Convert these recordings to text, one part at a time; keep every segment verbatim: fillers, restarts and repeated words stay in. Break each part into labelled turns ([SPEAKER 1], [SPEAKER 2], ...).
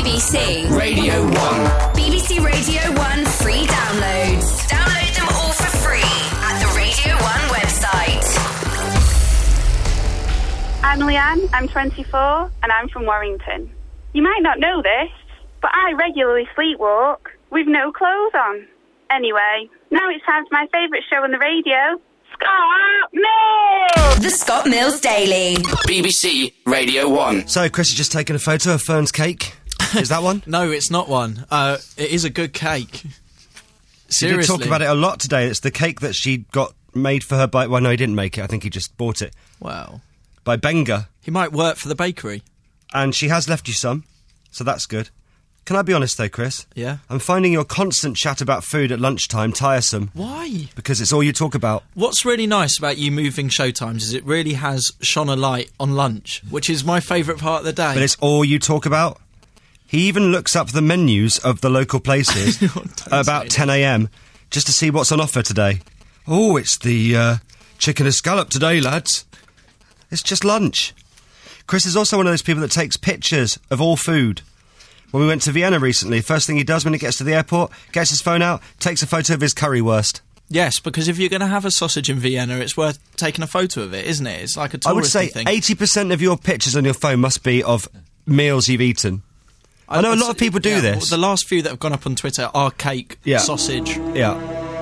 [SPEAKER 1] B B C
[SPEAKER 2] Radio one.
[SPEAKER 1] B B C Radio one free downloads. Download them all for free at the Radio one website.
[SPEAKER 3] I'm Leanne, I'm twenty-four, and I'm from Warrington. You might not know this, but I regularly sleepwalk with no clothes on. Anyway, now it's time for my favourite show on the radio, Scott Mills!
[SPEAKER 1] The Scott Mills Daily.
[SPEAKER 2] B B C Radio one.
[SPEAKER 4] So, Chris has just taken a photo of Fern's cake. Is that one?
[SPEAKER 5] No, it's not one. Uh, it is a good cake.
[SPEAKER 4] She
[SPEAKER 5] Seriously.
[SPEAKER 4] did talk about it a lot today. It's the cake that she got made for her by... Well, no, he didn't make it. I think he just bought it.
[SPEAKER 5] Wow.
[SPEAKER 4] By Benga.
[SPEAKER 5] He might work for the bakery.
[SPEAKER 4] And she has left you some, so that's good. Can I be honest, though, Chris?
[SPEAKER 5] Yeah?
[SPEAKER 4] I'm finding your constant chat about food at lunchtime tiresome.
[SPEAKER 5] Why?
[SPEAKER 4] Because it's all you talk about.
[SPEAKER 5] What's really nice about you moving showtimes is it really has shone a light on lunch, which is my favourite part of the day.
[SPEAKER 4] But it's all you talk about. He even looks up the menus of the local places
[SPEAKER 5] Don't
[SPEAKER 4] about
[SPEAKER 5] say
[SPEAKER 4] ten a m just to see what's on offer today. Oh, it's the uh, chicken escallop today, lads. It's just lunch. Chris is also one of those people that takes pictures of all food. When we went to Vienna recently, first thing he does when he gets to the airport, gets his phone out, takes a photo of his currywurst.
[SPEAKER 5] Yes, because if you're going to have a sausage in Vienna, it's worth taking a photo of it, isn't it? It's like a touristy
[SPEAKER 4] I would say
[SPEAKER 5] thing.
[SPEAKER 4] eighty percent of your pictures on your phone must be of meals you've eaten. I know a lot of people do
[SPEAKER 5] yeah,
[SPEAKER 4] this.
[SPEAKER 5] Well, the last few that have gone up on Twitter are cake,
[SPEAKER 4] Yeah.
[SPEAKER 5] sausage,
[SPEAKER 4] Yeah,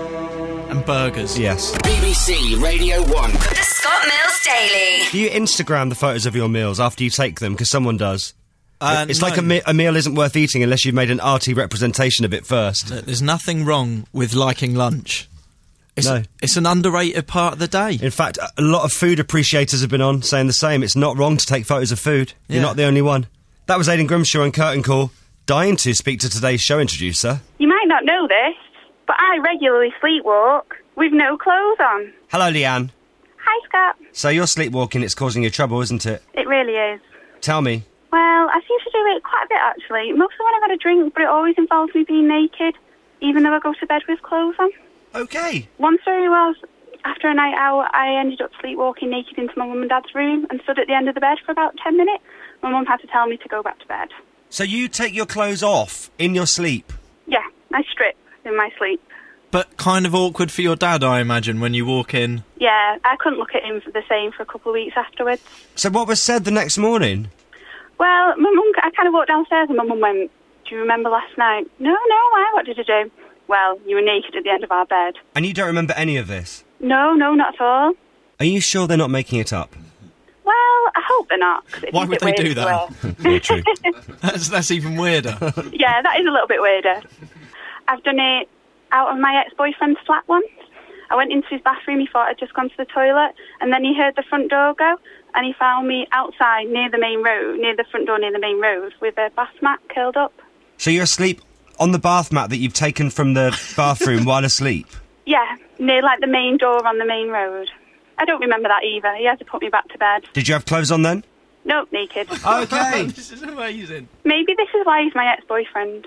[SPEAKER 5] and burgers.
[SPEAKER 4] yes.
[SPEAKER 2] B B C Radio one.
[SPEAKER 1] The Scott Mills Daily.
[SPEAKER 4] Do you Instagram the photos of your meals after you take them? Because someone does.
[SPEAKER 5] Uh,
[SPEAKER 4] it's
[SPEAKER 5] no.
[SPEAKER 4] like a, me- a meal isn't worth eating unless you've made an arty representation of it first.
[SPEAKER 5] There's nothing wrong with liking lunch. It's,
[SPEAKER 4] No.
[SPEAKER 5] it's an underrated part of the day.
[SPEAKER 4] In fact, a lot of food appreciators have been on saying the same. It's not wrong to take photos of food. You're
[SPEAKER 5] Yeah.
[SPEAKER 4] not the only one. That was Aidan Grimshaw and Curtain Call. Dying to speak to today's show introducer.
[SPEAKER 3] You might not know this, but I regularly sleepwalk with no clothes on.
[SPEAKER 4] Hello, Leanne.
[SPEAKER 3] Hi, Scott.
[SPEAKER 4] So you're sleepwalking, it's causing you trouble, isn't it?
[SPEAKER 3] It really is.
[SPEAKER 4] Tell me.
[SPEAKER 3] Well, I seem to do it quite a bit, actually. Mostly when I've had a drink, but it always involves me being naked, even though I go to bed with clothes on.
[SPEAKER 4] Okay.
[SPEAKER 3] One story was, after a night out, I ended up sleepwalking naked into my mum and dad's room and stood at the end of the bed for about ten minutes. My mum had to tell me to go back to bed.
[SPEAKER 4] So you take your clothes off in your sleep?
[SPEAKER 3] Yeah, I strip in my sleep.
[SPEAKER 5] But kind of awkward for your dad, I imagine, when you walk in.
[SPEAKER 3] Yeah, I couldn't look at him for the same for a couple of weeks afterwards.
[SPEAKER 4] So what was said the next morning?
[SPEAKER 3] Well, my mum, I kind of walked downstairs and my mum went, "Do you remember last night?" "No, no, why? What did you do?" "Well, you were naked at the end of our bed."
[SPEAKER 4] And you don't remember any of this?
[SPEAKER 3] "No, no, not at all."
[SPEAKER 4] Are you sure they're not making it up?
[SPEAKER 3] Well, I hope they're not. 'Cause it'd
[SPEAKER 5] Why
[SPEAKER 3] be
[SPEAKER 5] would
[SPEAKER 3] a bit
[SPEAKER 5] they
[SPEAKER 3] weird
[SPEAKER 5] do
[SPEAKER 3] as
[SPEAKER 5] that?
[SPEAKER 3] well.
[SPEAKER 4] Yeah, true.
[SPEAKER 5] That's, that's even weirder.
[SPEAKER 3] Yeah, that is a little bit weirder. I've done it out of my ex-boyfriend's flat once. I went into his bathroom, he thought I'd just gone to the toilet, and then he heard the front door go, and he found me outside near the main road, near the front door near the main road, with a bath mat curled up.
[SPEAKER 4] So you're asleep on the bath mat that you've taken from the bathroom while asleep?
[SPEAKER 3] Yeah, near like the main door on the main road. I don't remember that either. He had to put me back to bed.
[SPEAKER 4] Did you have clothes on then?
[SPEAKER 3] Nope, naked.
[SPEAKER 4] Okay.
[SPEAKER 5] This is amazing.
[SPEAKER 3] Maybe this is why he's my ex-boyfriend.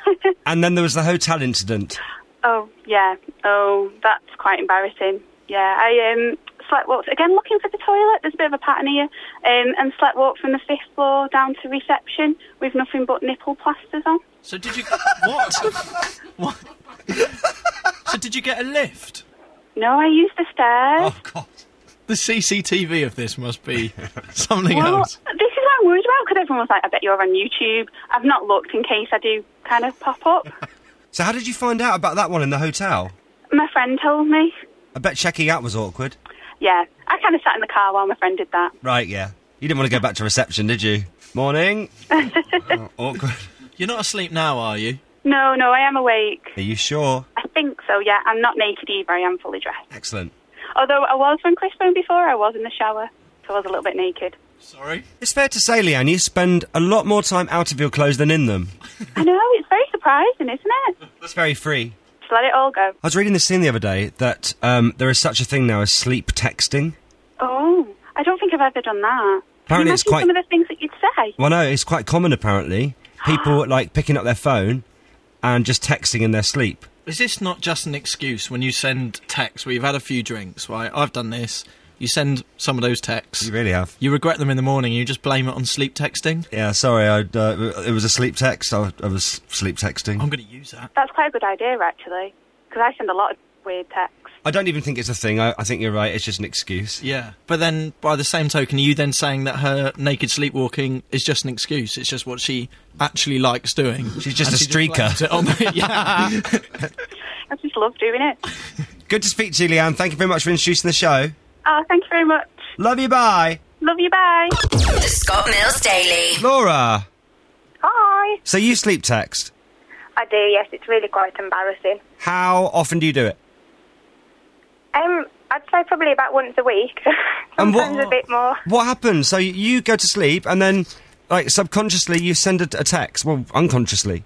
[SPEAKER 4] And then there was the hotel incident.
[SPEAKER 3] Oh, yeah. Oh, that's quite embarrassing. Yeah, I um, slept walked, again looking for the toilet, there's a bit of a pattern here, um, and slept walked from the fifth floor down to reception with nothing but nipple plasters on.
[SPEAKER 5] So did you... What? What? So did you get a lift?
[SPEAKER 3] No, I used the stairs.
[SPEAKER 4] Oh, God.
[SPEAKER 5] The C C T V of this must be something
[SPEAKER 3] Well,
[SPEAKER 5] else.
[SPEAKER 3] this is what I'm worried about, because everyone was like, I bet you're on YouTube. I've not looked in case I do kind of pop up.
[SPEAKER 4] So how did you find out about that one in the hotel?
[SPEAKER 3] My friend told me.
[SPEAKER 4] I bet checking out was awkward.
[SPEAKER 3] Yeah, I kind of sat in the car while my friend did that.
[SPEAKER 4] Right, yeah. You didn't want to go back to reception, did you? Morning. Oh, awkward.
[SPEAKER 5] You're not asleep now, are you?
[SPEAKER 3] No, no, I am awake.
[SPEAKER 4] Are you sure?
[SPEAKER 3] I think so, yeah. I'm not naked either, I am fully dressed.
[SPEAKER 4] Excellent.
[SPEAKER 3] Although I was when Chris phoned before, I was in the shower, so I was a little bit naked.
[SPEAKER 5] Sorry?
[SPEAKER 4] It's fair to say, Leanne, you spend a lot more time out of your clothes than in them.
[SPEAKER 3] I know, it's very surprising, isn't it?
[SPEAKER 4] It's very free.
[SPEAKER 3] Just let it all go.
[SPEAKER 4] I was reading this thing the other day that um, there is such a thing now as sleep texting.
[SPEAKER 3] Oh, I don't think I've ever done that. Can
[SPEAKER 4] Apparently
[SPEAKER 3] you
[SPEAKER 4] it's
[SPEAKER 3] imagine
[SPEAKER 4] quite-
[SPEAKER 3] some of the things that you'd say?
[SPEAKER 4] Well, no, it's quite common, apparently. People, like, picking up their phone and just texting in their sleep.
[SPEAKER 5] Is this not just an excuse when you send texts where you've had a few drinks, right? I've done this. You send some of those texts.
[SPEAKER 4] You really have.
[SPEAKER 5] You regret them in the morning. You just blame it on sleep texting.
[SPEAKER 4] Yeah, sorry, I, uh, it was a sleep text. I, I was sleep texting.
[SPEAKER 5] I'm going to use that.
[SPEAKER 3] That's quite a good idea, actually, because I send a lot of weird texts.
[SPEAKER 4] I don't even think it's a thing. I, I think you're right. It's just an excuse.
[SPEAKER 5] Yeah. But then, by the same token, are you then saying that her naked sleepwalking is just an excuse? It's just what she actually likes doing.
[SPEAKER 4] She's just
[SPEAKER 5] And
[SPEAKER 4] a
[SPEAKER 5] she
[SPEAKER 4] streaker.
[SPEAKER 5] blames it on the- yeah.
[SPEAKER 3] I just love doing it.
[SPEAKER 4] Good to speak to you, Leanne. Thank you very much for introducing the show.
[SPEAKER 3] Oh, thank you very much.
[SPEAKER 4] Love you, bye.
[SPEAKER 3] Love you, bye.
[SPEAKER 1] The Scott Mills Daily.
[SPEAKER 4] Laura,
[SPEAKER 6] Hi.
[SPEAKER 4] so you sleep text.
[SPEAKER 6] I do, yes. It's really quite embarrassing.
[SPEAKER 4] How often do you do it?
[SPEAKER 6] Um, I'd say probably about once a week.
[SPEAKER 4] And what-
[SPEAKER 6] Sometimes a bit more.
[SPEAKER 4] What happens? So you go to sleep and then, like, subconsciously you send a, a text. Well, unconsciously.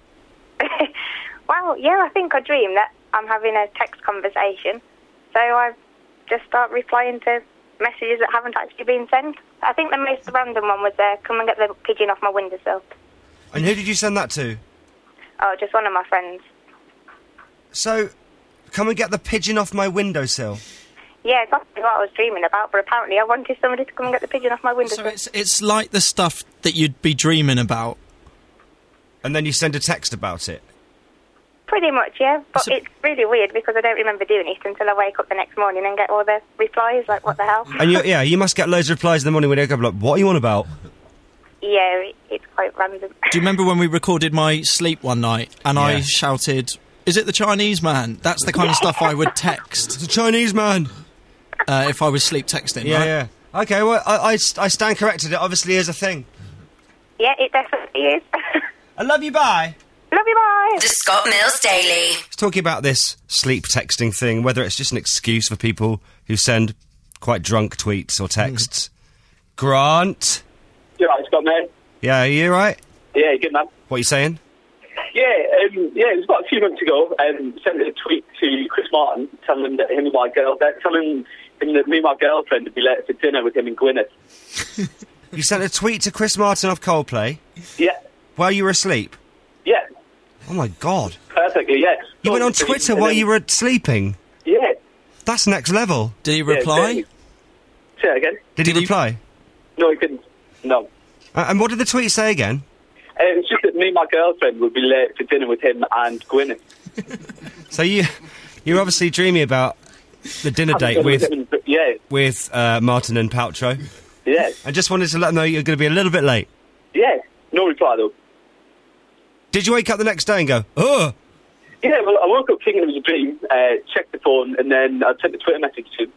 [SPEAKER 6] Well, yeah, I think I dream that I'm having a text conversation. So I just start replying to messages that haven't actually been sent. I think the most random one was, uh, come and get the pigeon off my windowsill.
[SPEAKER 4] And who did you send that to?
[SPEAKER 6] Oh, just one of my friends.
[SPEAKER 4] So, come and get the pigeon off my windowsill.
[SPEAKER 6] Yeah, that's what I was dreaming about, but apparently I wanted somebody to come and get the pigeon off my
[SPEAKER 5] So
[SPEAKER 6] windowsill.
[SPEAKER 5] it's, it's like the stuff that you'd be dreaming about.
[SPEAKER 4] And then you send a text about it.
[SPEAKER 6] Pretty much, yeah. But
[SPEAKER 5] So-
[SPEAKER 6] it's really weird because I don't remember doing it until I wake up the next morning and get all the replies, like, what the hell?
[SPEAKER 4] And you, yeah, you must get loads of replies in the morning when you wake up, like, what are you on about?
[SPEAKER 6] Yeah, it, it's quite random.
[SPEAKER 5] Do you remember when we recorded my sleep one night and I
[SPEAKER 4] Yeah.
[SPEAKER 5] shouted, "Is it the Chinese man?" That's the kind of stuff I would text
[SPEAKER 4] It's a Chinese man.
[SPEAKER 5] uh, if I was sleep texting.
[SPEAKER 4] Yeah,
[SPEAKER 5] right?
[SPEAKER 4] yeah. Okay, well, I, I, I stand corrected. It obviously is a thing.
[SPEAKER 6] Yeah, it definitely is.
[SPEAKER 4] I love you, bye.
[SPEAKER 6] Love you, bye.
[SPEAKER 1] The Scott Mills Daily.
[SPEAKER 4] It's talking about this sleep texting thing, whether it's just an excuse for people who send quite drunk tweets or texts. Grant?
[SPEAKER 7] Yeah, right, Scott, mate.
[SPEAKER 4] Yeah, are you right?
[SPEAKER 7] Yeah, good man.
[SPEAKER 4] What are you saying?
[SPEAKER 7] Yeah, um, yeah, it was about a few months ago. Um, sent a tweet to Chris Martin telling him that him and my girl, uh, telling him that me and my girlfriend would be late for dinner with him in Gwynedd.
[SPEAKER 4] You sent a tweet to Chris Martin of Coldplay
[SPEAKER 7] Yeah,
[SPEAKER 4] while you were asleep?
[SPEAKER 7] yeah,
[SPEAKER 4] Oh my god.
[SPEAKER 7] perfectly. Yeah.
[SPEAKER 4] You went on
[SPEAKER 7] So-
[SPEAKER 4] Twitter
[SPEAKER 7] and
[SPEAKER 4] while
[SPEAKER 7] then-
[SPEAKER 4] you were sleeping?
[SPEAKER 7] Yeah.
[SPEAKER 4] That's next level.
[SPEAKER 5] Did he
[SPEAKER 7] yeah,
[SPEAKER 5] reply?
[SPEAKER 7] Say say it again.
[SPEAKER 4] Did,
[SPEAKER 5] Did
[SPEAKER 4] he
[SPEAKER 5] he-
[SPEAKER 4] reply?
[SPEAKER 7] No, he couldn't. No.
[SPEAKER 4] Uh, and what did the tweet say again?
[SPEAKER 7] Uh, it's just that me and my girlfriend would be late for dinner with him and Gwynedd.
[SPEAKER 4] So you, you're obviously dreaming about the dinner date with
[SPEAKER 7] Yeah,
[SPEAKER 4] with uh, Martin and Paltrow.
[SPEAKER 7] yeah,
[SPEAKER 4] I just wanted to let them know you're going to be a little bit late.
[SPEAKER 7] yeah. No reply though.
[SPEAKER 4] Did you wake up the next day and go, oh?
[SPEAKER 7] Yeah, well, I woke up thinking it was a dream, uh, checked the phone, and then I sent a Twitter message to him.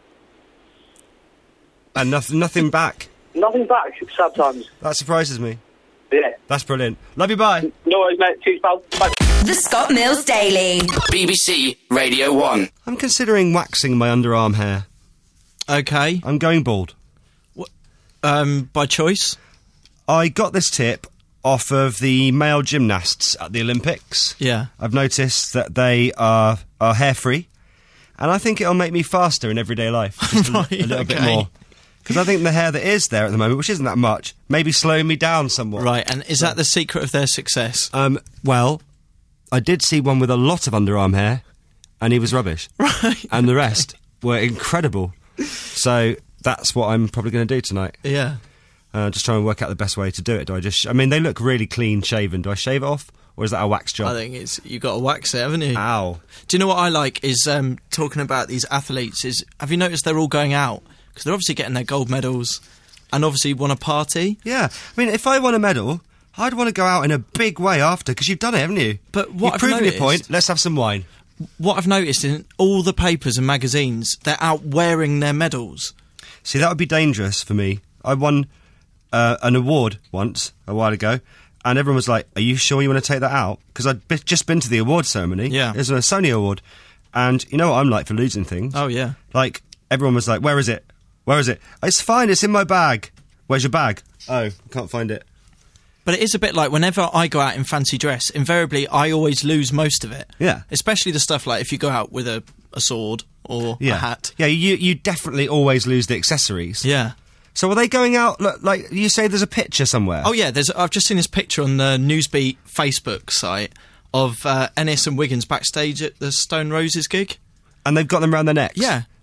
[SPEAKER 4] And nothing, nothing back.
[SPEAKER 7] Nothing back. Sad times.
[SPEAKER 4] That surprises me.
[SPEAKER 7] Yeah.
[SPEAKER 4] That's brilliant. Love you, bye.
[SPEAKER 7] No worries, mate. Cheers, pal. Bye.
[SPEAKER 1] The Scott Mills Daily.
[SPEAKER 2] B B C Radio one.
[SPEAKER 4] I'm considering waxing my underarm hair.
[SPEAKER 5] Okay.
[SPEAKER 4] I'm going bald.
[SPEAKER 5] Um, by choice?
[SPEAKER 4] I got this tip off of the male gymnasts at the Olympics.
[SPEAKER 5] Yeah.
[SPEAKER 4] I've noticed that they are, are hair-free, and I think it'll make me faster in everyday life. Just a,
[SPEAKER 5] Right,
[SPEAKER 4] a little bit
[SPEAKER 5] okay.
[SPEAKER 4] more. Because I think the hair that is there at the moment, which isn't that much, maybe slowing me down somewhat.
[SPEAKER 5] Right, and is that the secret of their success?
[SPEAKER 4] Um, well, I did see one with a lot of underarm hair, and he was rubbish.
[SPEAKER 5] Right.
[SPEAKER 4] And the rest were incredible. So that's what I'm probably going to do tonight.
[SPEAKER 5] Yeah.
[SPEAKER 4] Uh, just try and work out the best way to do it. Do I just... Sh- I mean, they look really clean shaven. Do I shave it off? Or is that a wax job?
[SPEAKER 5] I think it's you got to wax it, haven't you?
[SPEAKER 4] Ow.
[SPEAKER 5] Do you know what I like is um, talking about these athletes is have you noticed they're all going out because they're obviously getting their gold medals and obviously want a party.
[SPEAKER 4] Yeah. I mean, if I won a medal, I'd want to go out in a big way after, because you've done it, haven't you?
[SPEAKER 5] But what
[SPEAKER 4] You've
[SPEAKER 5] I've
[SPEAKER 4] proven your
[SPEAKER 5] noticed-
[SPEAKER 4] point. Let's have some wine.
[SPEAKER 5] What I've noticed in all the papers and magazines, they're out wearing their medals.
[SPEAKER 4] See, that would be dangerous for me. I won uh, an award once, a while ago, and everyone was like, are you sure you want to take that out? Because I'd be- just been to the award ceremony.
[SPEAKER 5] Yeah.
[SPEAKER 4] It was a Sony award. And you know what I'm like for losing things?
[SPEAKER 5] Oh yeah.
[SPEAKER 4] Like, everyone was like, where is it? Where is it? It's fine, it's in my bag. Where's your bag? Oh, I can't find it.
[SPEAKER 5] But it is a bit like whenever I go out in fancy dress, invariably I always lose most of it.
[SPEAKER 4] Yeah.
[SPEAKER 5] Especially the stuff like if you go out with a, a sword or
[SPEAKER 4] Yeah.
[SPEAKER 5] a hat.
[SPEAKER 4] Yeah, you, you definitely always lose the accessories.
[SPEAKER 5] Yeah.
[SPEAKER 4] So are they going out, look, like, you say there's a picture somewhere?
[SPEAKER 5] Oh yeah, there's. I've just seen this picture on the Newsbeat Facebook site of uh, Ennis and Wiggins backstage at the Stone Roses gig.
[SPEAKER 4] And they've got them around their necks?
[SPEAKER 5] Yeah,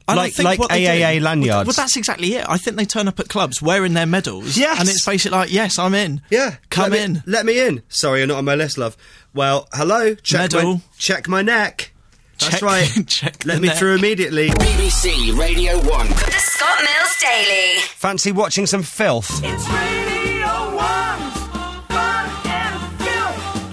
[SPEAKER 5] I don't
[SPEAKER 4] like
[SPEAKER 5] think
[SPEAKER 4] like
[SPEAKER 5] what they
[SPEAKER 4] A A A
[SPEAKER 5] do-
[SPEAKER 4] lanyards.
[SPEAKER 5] Well, that's exactly it. I think they turn up at clubs wearing their medals.
[SPEAKER 4] Yes.
[SPEAKER 5] And it's basically like, yes, I'm in.
[SPEAKER 4] Yeah,
[SPEAKER 5] Come
[SPEAKER 4] let me-
[SPEAKER 5] in.
[SPEAKER 4] Let me in. Sorry, you're not on my list, love. Well, hello. Check
[SPEAKER 5] Medal.
[SPEAKER 4] my check my neck. That's
[SPEAKER 5] Check-
[SPEAKER 4] right.
[SPEAKER 5] check
[SPEAKER 4] Let
[SPEAKER 5] the
[SPEAKER 4] me
[SPEAKER 5] neck.
[SPEAKER 4] through immediately.
[SPEAKER 2] B B C Radio one.
[SPEAKER 1] The Scott Mills Daily.
[SPEAKER 4] Fancy watching some filth?
[SPEAKER 8] It's Radio One's Fun and Filth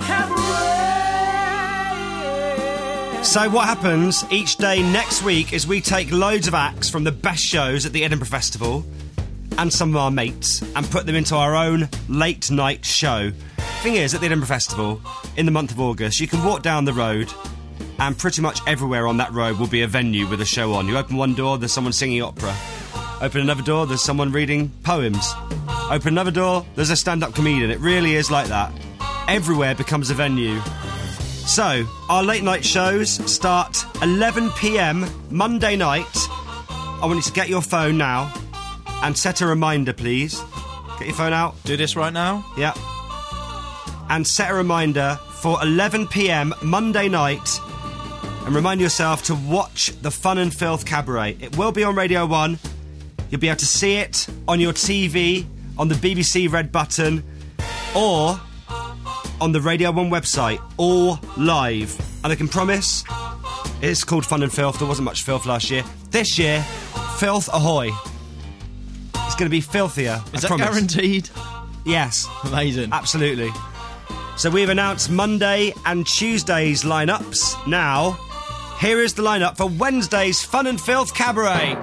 [SPEAKER 8] Cabaret.
[SPEAKER 4] So what happens each day next week is we take loads of acts from the best shows at the Edinburgh Festival and some of our mates and put them into our own late night show. Thing is, at the Edinburgh Festival, in the month of August, you can walk down the road and pretty much everywhere on that road will be a venue with a show on. You open one door, there's someone singing opera. Open another door, there's someone reading poems. Open another door, there's a stand-up comedian. It really is like that. Everywhere becomes a venue. So, our late night shows start eleven p m Monday night. I want you to get your phone now and set a reminder, please. Get your phone out.
[SPEAKER 5] Do this right now.
[SPEAKER 4] Yeah. And set a reminder for eleven p m Monday night. And remind yourself to watch the Fun and Filth Cabaret. It will be on Radio one. You'll be able to see it on your T V, on the B B C Red Button, or on the Radio one website, all live. And I can promise, it's called Fun and Filth. There wasn't much filth last year. This year, filth ahoy. It's going to be filthier.
[SPEAKER 5] Is
[SPEAKER 4] I
[SPEAKER 5] that
[SPEAKER 4] promise.
[SPEAKER 5] guaranteed?
[SPEAKER 4] Yes.
[SPEAKER 5] Amazing.
[SPEAKER 4] Absolutely. So we've announced Monday and Tuesday's lineups. Now, here is the lineup for Wednesday's Fun and Filth Cabaret.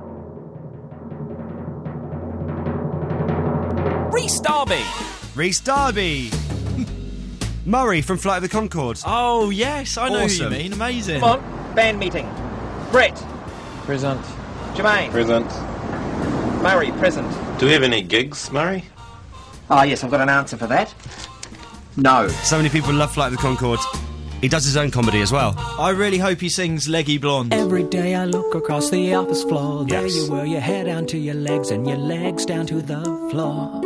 [SPEAKER 8] Reece Darby.
[SPEAKER 4] Reece Darby. Murray from Flight of the Conchords.
[SPEAKER 5] Oh, yes, I know
[SPEAKER 4] Awesome.
[SPEAKER 5] who you mean. Amazing.
[SPEAKER 9] Come on, band meeting. Brett.
[SPEAKER 10] Present.
[SPEAKER 9] Jermaine.
[SPEAKER 10] Present.
[SPEAKER 9] Murray, present.
[SPEAKER 10] Do we have any gigs, Murray?
[SPEAKER 9] Ah, yes, I've got an answer for that. No.
[SPEAKER 4] So many people love Flight of the Conchords. He does his own comedy as well.
[SPEAKER 5] I really hope he sings Leggy Blonde.
[SPEAKER 11] Every day I look across the office floor. There
[SPEAKER 4] Yes.
[SPEAKER 11] you were, your hair down to your legs and your legs down to the floor.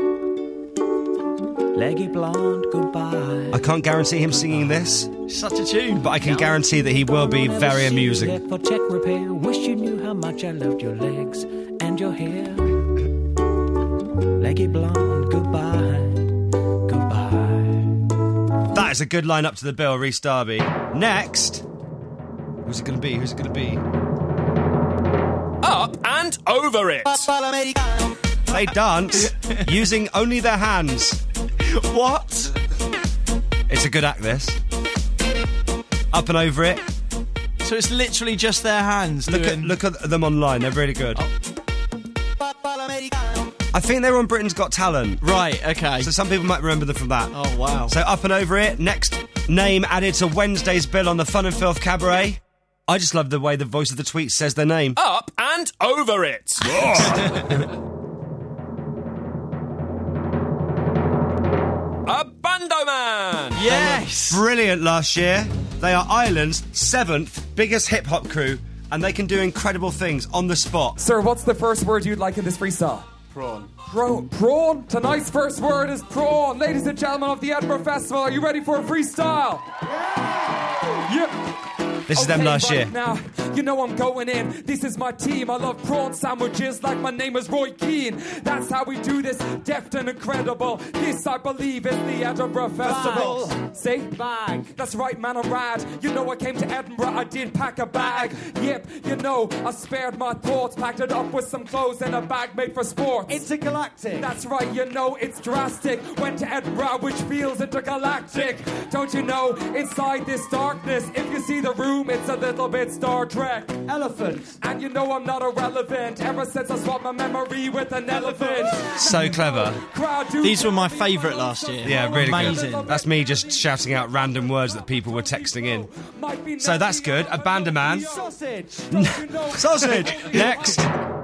[SPEAKER 11] Leggy blonde, goodbye.
[SPEAKER 4] I can't guarantee him singing this,
[SPEAKER 5] Such a tune.
[SPEAKER 4] but I can guarantee that he will be very amusing.
[SPEAKER 11] Here for check repair. Wish you knew how much I loved your legs and your hair. Leggy blonde, goodbye, goodbye.
[SPEAKER 4] That is a good line up to the bill, Reece Darby. Next, who's it going to be? Who's it going to be?
[SPEAKER 8] Up and over it.
[SPEAKER 4] They dance using only their hands.
[SPEAKER 5] What?
[SPEAKER 4] It's a good act, this. Up and over it.
[SPEAKER 5] So it's literally just their hands
[SPEAKER 4] Look
[SPEAKER 5] doing...
[SPEAKER 4] at look at them online. They're really good.
[SPEAKER 5] Oh.
[SPEAKER 4] I think they were on Britain's Got Talent.
[SPEAKER 5] Right, okay.
[SPEAKER 4] So some people might remember them from that.
[SPEAKER 5] Oh, wow.
[SPEAKER 4] So up and over it. Next name added to Wednesday's bill on the Fun and Filth Cabaret. I just love the way the voice of the tweet says their name.
[SPEAKER 8] Up and over it. A Bando Man.
[SPEAKER 5] Yes!
[SPEAKER 4] Brilliant last year. They are Ireland's seventh biggest hip hop crew, and they can do incredible things on the spot.
[SPEAKER 12] Sir, what's the first word you'd like in this freestyle?
[SPEAKER 10] Prawn.
[SPEAKER 12] Prawn. Prawn? Tonight's first word is prawn. Ladies and gentlemen of the Edinburgh Festival, are you ready for a freestyle? Yeah. Yeah.
[SPEAKER 4] This is them
[SPEAKER 12] Okay,
[SPEAKER 4] last
[SPEAKER 12] right
[SPEAKER 4] year.
[SPEAKER 12] Now, you know I'm going in. This is my team. I love prawn sandwiches like my name is Roy Keane. That's how we do this, deft and incredible. This, I believe, is the Edinburgh Festival. Say? Bag. That's right, man, I'm rad. You know I came to Edinburgh, I did pack a bag. Yep, you know, I spared my thoughts, packed it up with some clothes and a bag made for sports. Intergalactic. That's right, you know, it's drastic. Went to Edinburgh, which feels intergalactic. Don't you know, inside this darkness, if you see the room, it's a little bit Star Trek. Elephant. And you know I'm not irrelevant ever since I swapped my memory with an elephant.
[SPEAKER 4] So clever.
[SPEAKER 5] These were my favourite last year.
[SPEAKER 4] Yeah, really
[SPEAKER 5] Amazing.
[SPEAKER 4] good. That's me just shouting out random words that people were texting in. So that's good. A Bando Man.
[SPEAKER 12] Sausage.
[SPEAKER 4] Sausage. Next.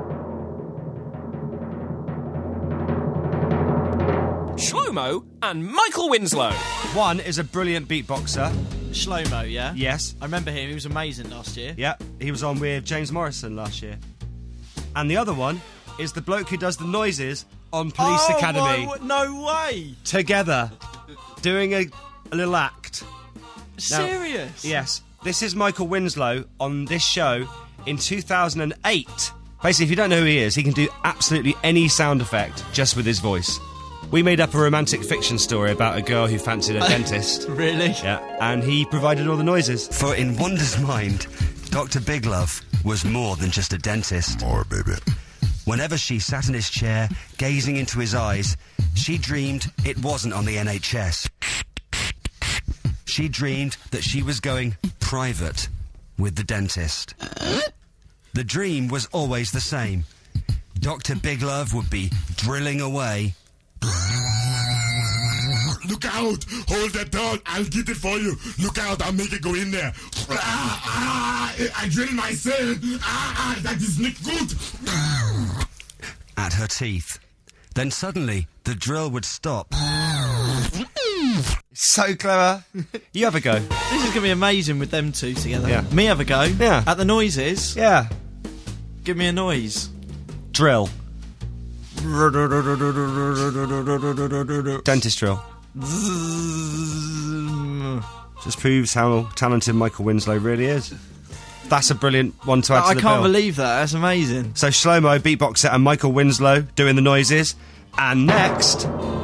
[SPEAKER 8] Shlomo and Michael Winslow.
[SPEAKER 4] One is a brilliant beatboxer.
[SPEAKER 5] Shlomo, yeah?
[SPEAKER 4] Yes.
[SPEAKER 5] I remember him. He was amazing last year.
[SPEAKER 4] Yeah, he was on with James Morrison last year. And the other one is the bloke who does the noises on Police
[SPEAKER 5] oh,
[SPEAKER 4] Academy.
[SPEAKER 5] My, no way.
[SPEAKER 4] Together. Doing a, a little act. Now,
[SPEAKER 5] Serious?
[SPEAKER 4] yes. This is Michael Winslow on this show. in two thousand eight. Basically, if you don't know who he is, he can do absolutely any sound effect just with his voice. We made up a romantic fiction story about a girl who fancied a dentist.
[SPEAKER 5] Really?
[SPEAKER 4] Yeah, and he provided all the noises. For in Wanda's mind, Doctor Biglove was more than just a dentist.
[SPEAKER 13] More, baby.
[SPEAKER 4] Whenever she sat in his chair, gazing into his eyes, she dreamed it wasn't on the N H S. She dreamed that she was going private with the dentist. The dream was always the same. Doctor Biglove would be drilling away.
[SPEAKER 13] Look out! Hold that down! I'll get it for you! Look out! I'll make it go in there! Ah, ah, I drill myself! Ah, ah, that is not good!
[SPEAKER 4] At her teeth. Then suddenly, the drill would stop. So clever. You have a go.
[SPEAKER 5] This is going to be amazing with them two together.
[SPEAKER 4] Yeah.
[SPEAKER 5] Me have a go.
[SPEAKER 4] Yeah.
[SPEAKER 5] At the noises.
[SPEAKER 4] Yeah.
[SPEAKER 5] Give me a noise.
[SPEAKER 4] Drill. Dentist drill. Just proves how talented Michael Winslow really is. That's a brilliant one to add
[SPEAKER 5] I
[SPEAKER 4] to the
[SPEAKER 5] can't
[SPEAKER 4] bill.
[SPEAKER 5] believe that. That's amazing.
[SPEAKER 4] So Shlomo, beatboxer, and Michael Winslow doing the noises. And next...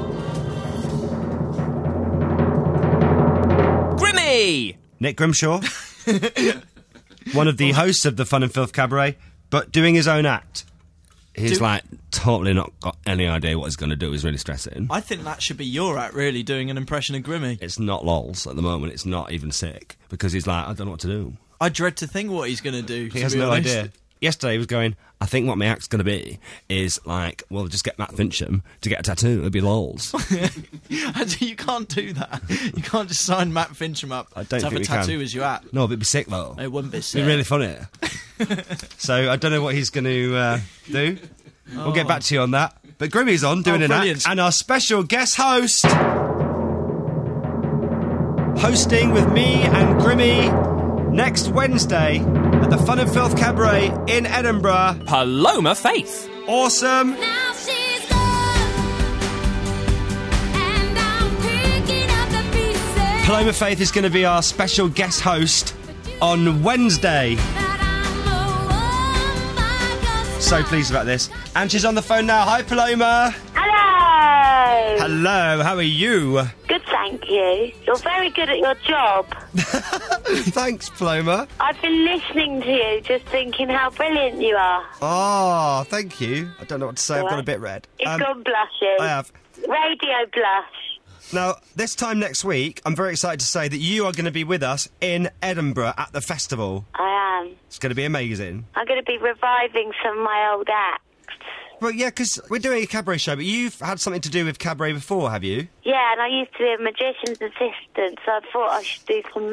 [SPEAKER 8] Grimmy!
[SPEAKER 4] Nick Grimshaw. One of the hosts of the Fun and Filth Cabaret, but doing his own act. He's
[SPEAKER 5] Do-
[SPEAKER 4] like totally not got any idea what he's going to do. He's really stressing.
[SPEAKER 5] I think that should be your act, really, doing an impression of Grimmy.
[SPEAKER 4] It's not lols at the moment. It's not even sick because he's like, I don't know what to do.
[SPEAKER 5] I dread to think what he's going to do.
[SPEAKER 4] He has no idea. Yesterday he was going, I think what my act's going to be is like, well, just get Matt Fincham to get a tattoo. It'd be lols.
[SPEAKER 5] You can't do that. You can't just sign Matt Fincham up
[SPEAKER 4] I don't
[SPEAKER 5] to have
[SPEAKER 4] think
[SPEAKER 5] a
[SPEAKER 4] we
[SPEAKER 5] tattoo
[SPEAKER 4] can.
[SPEAKER 5] as your act.
[SPEAKER 4] No, but it'd be sick though.
[SPEAKER 5] It wouldn't be
[SPEAKER 4] It'd
[SPEAKER 5] sick.
[SPEAKER 4] be really funny. So I don't know what he's going to uh, do. We'll get back to you on that. But Grimmy's on doing
[SPEAKER 5] Oh,
[SPEAKER 4] an
[SPEAKER 5] brilliant.
[SPEAKER 4] act, and our special guest host, hosting with me and Grimmy next Wednesday at the Fun and Filth Cabaret in Edinburgh.
[SPEAKER 8] Paloma Faith.
[SPEAKER 4] Awesome. Paloma Faith is going to be our special guest host on Wednesday. So pleased about this. And she's on the phone now. Hi, Paloma.
[SPEAKER 14] Hello.
[SPEAKER 4] Hello, how are you?
[SPEAKER 14] Good, thank you. You're very good at your job.
[SPEAKER 4] Thanks, Paloma.
[SPEAKER 14] I've been listening to you, just thinking how brilliant you are.
[SPEAKER 4] Oh, thank you. I don't know what to say. I've got a bit red.
[SPEAKER 14] You've
[SPEAKER 4] Um,
[SPEAKER 14] gone blushing.
[SPEAKER 4] I have.
[SPEAKER 14] Radio blush.
[SPEAKER 4] Now, this time next week, I'm very excited to say that you are going to be with us in Edinburgh at the festival.
[SPEAKER 14] I am.
[SPEAKER 4] It's going to be amazing.
[SPEAKER 14] I'm going to be reviving some of my old acts.
[SPEAKER 4] Well, yeah, because we're doing a cabaret show, but you've had something to do with cabaret before, have you?
[SPEAKER 14] Yeah, and I used to be a magician's assistant, so I thought I should do some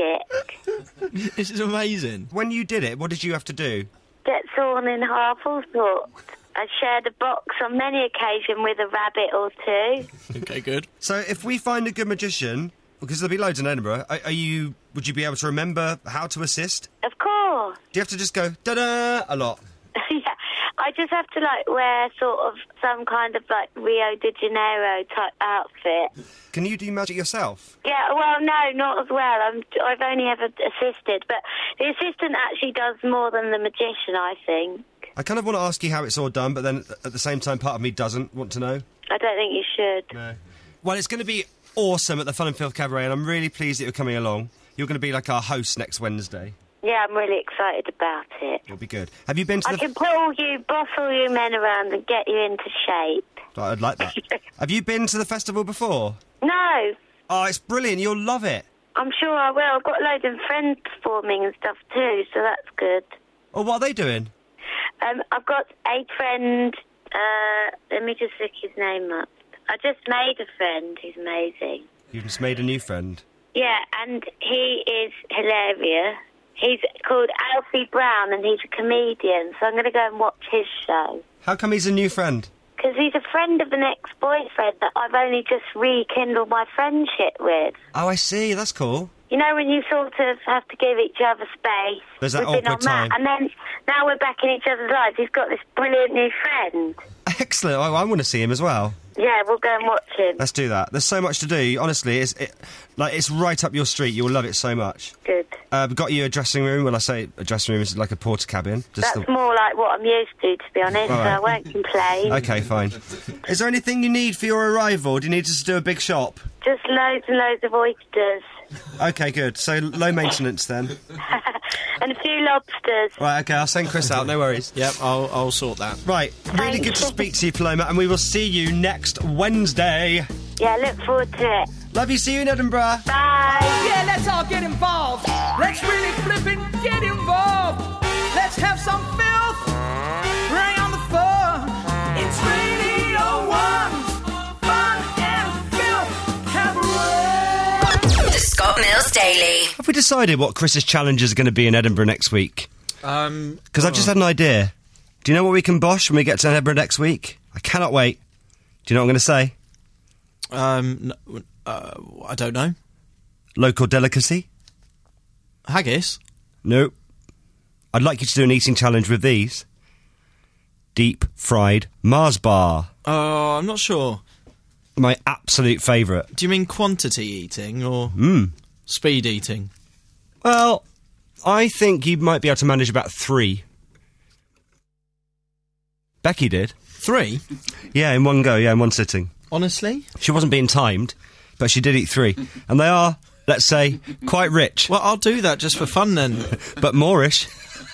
[SPEAKER 14] magic.
[SPEAKER 5] This is amazing.
[SPEAKER 4] When you did it, what did you have to do?
[SPEAKER 14] Get sawn in half, all sorts. I shared a box on many occasions with a rabbit or two.
[SPEAKER 5] Okay, good.
[SPEAKER 4] So if we find a good magician, because there'll be loads in Edinburgh, are, are you? Would you be able to remember how to assist?
[SPEAKER 14] Of course.
[SPEAKER 4] Do you have to just go da-da a lot?
[SPEAKER 14] Yeah, I just have to like wear sort of some kind of like Rio de Janeiro type outfit.
[SPEAKER 4] Can you do magic yourself?
[SPEAKER 14] Yeah, well, no, not as well. I'm, I've only ever assisted, but the assistant actually does more than the magician, I think.
[SPEAKER 4] I kind of want to ask you how it's all done, but then at the same time, part of me doesn't want to know.
[SPEAKER 14] I don't think you should.
[SPEAKER 4] No. Well, it's going to be awesome at the Fun and Filth Cabaret, and I'm really pleased that you're coming along. You're going to be like our host next Wednesday.
[SPEAKER 14] Yeah, I'm really excited about it.
[SPEAKER 4] It'll be good. Have you been to
[SPEAKER 14] I
[SPEAKER 4] the...
[SPEAKER 14] can pull you, boss all you men around and get you into shape.
[SPEAKER 4] Oh, I'd like that. Have you been to the festival before?
[SPEAKER 14] No,
[SPEAKER 4] Oh, it's brilliant. You'll love it.
[SPEAKER 14] I'm sure I will. I've got loads of friends performing and stuff too, so that's good.
[SPEAKER 4] Oh, what are they doing?
[SPEAKER 14] Um, I've got a friend, uh, let me just look his name up. I just made a friend who's amazing.
[SPEAKER 4] You've just made a new friend.
[SPEAKER 14] Yeah, and he is hilarious. He's called Alfie Brown and he's a comedian, so I'm going to go and watch his show.
[SPEAKER 4] How come he's a new friend?
[SPEAKER 14] Because he's a friend of an ex-boyfriend that I've only just rekindled my friendship with.
[SPEAKER 4] Oh, I see. That's cool.
[SPEAKER 14] You know, when you sort of have to give each other space.
[SPEAKER 4] There's that
[SPEAKER 14] We've been
[SPEAKER 4] awkward
[SPEAKER 14] on that,
[SPEAKER 4] time.
[SPEAKER 14] and then now we're back in each other's lives. He's got this brilliant new friend.
[SPEAKER 4] Excellent. I, I want to see him as well.
[SPEAKER 14] Yeah, we'll go and watch him.
[SPEAKER 4] Let's do that. There's so much to do. Honestly, it's it, like it's right up your street. You'll love it so much.
[SPEAKER 14] Good.
[SPEAKER 4] Uh, we've got you a dressing room. Well, I say a dressing room is like a porter cabin. Just
[SPEAKER 14] That's
[SPEAKER 4] the...
[SPEAKER 14] more like what I'm used to, to be honest,
[SPEAKER 4] All
[SPEAKER 14] so
[SPEAKER 4] right.
[SPEAKER 14] I won't complain.
[SPEAKER 4] Okay, fine. Is there anything you need for your arrival? Do you need us to do a big shop?
[SPEAKER 14] Just loads and loads of oysters.
[SPEAKER 4] Okay, good. So low maintenance then.
[SPEAKER 14] And a few lobsters.
[SPEAKER 4] Right, okay, I'll send Chris out, no worries.
[SPEAKER 5] Yep, I'll, I'll sort that.
[SPEAKER 4] Right, really
[SPEAKER 14] Thank
[SPEAKER 4] good to
[SPEAKER 14] you.
[SPEAKER 4] speak to you, Paloma, and we will see you next Wednesday.
[SPEAKER 14] Yeah, look forward to it.
[SPEAKER 4] Love you, see you in Edinburgh.
[SPEAKER 14] Bye.
[SPEAKER 15] Yeah, let's all get involved. Let's really flip and get involved. Let's have some filth. Bring on the fun. It's Radio One's Fun and Filth Cabaret.
[SPEAKER 1] The Scott Mills Daily.
[SPEAKER 4] Have we decided what Chris's challenges are going to be in Edinburgh next week?
[SPEAKER 5] Um,
[SPEAKER 4] Because I've just had an idea. Do you know what we can bosh when we get to Edinburgh next week? I cannot wait. Do you know what I'm going to say?
[SPEAKER 5] Um, no, uh, I don't know.
[SPEAKER 4] Local delicacy?
[SPEAKER 5] Haggis?
[SPEAKER 4] Nope. I'd like you to do an eating challenge with these. Deep fried Mars bar.
[SPEAKER 5] Oh, I'm not sure.
[SPEAKER 4] My absolute favourite.
[SPEAKER 5] Do you mean quantity eating or
[SPEAKER 4] Mm.
[SPEAKER 5] speed eating?
[SPEAKER 4] Well, I think you might be able to manage about three. Becky did.
[SPEAKER 5] Three?
[SPEAKER 4] Yeah, in one go, yeah, in one sitting.
[SPEAKER 5] Honestly?
[SPEAKER 4] She wasn't being timed, but she did eat three. And they are, let's say, quite rich.
[SPEAKER 5] Well, I'll do that just for fun then.
[SPEAKER 4] But moreish.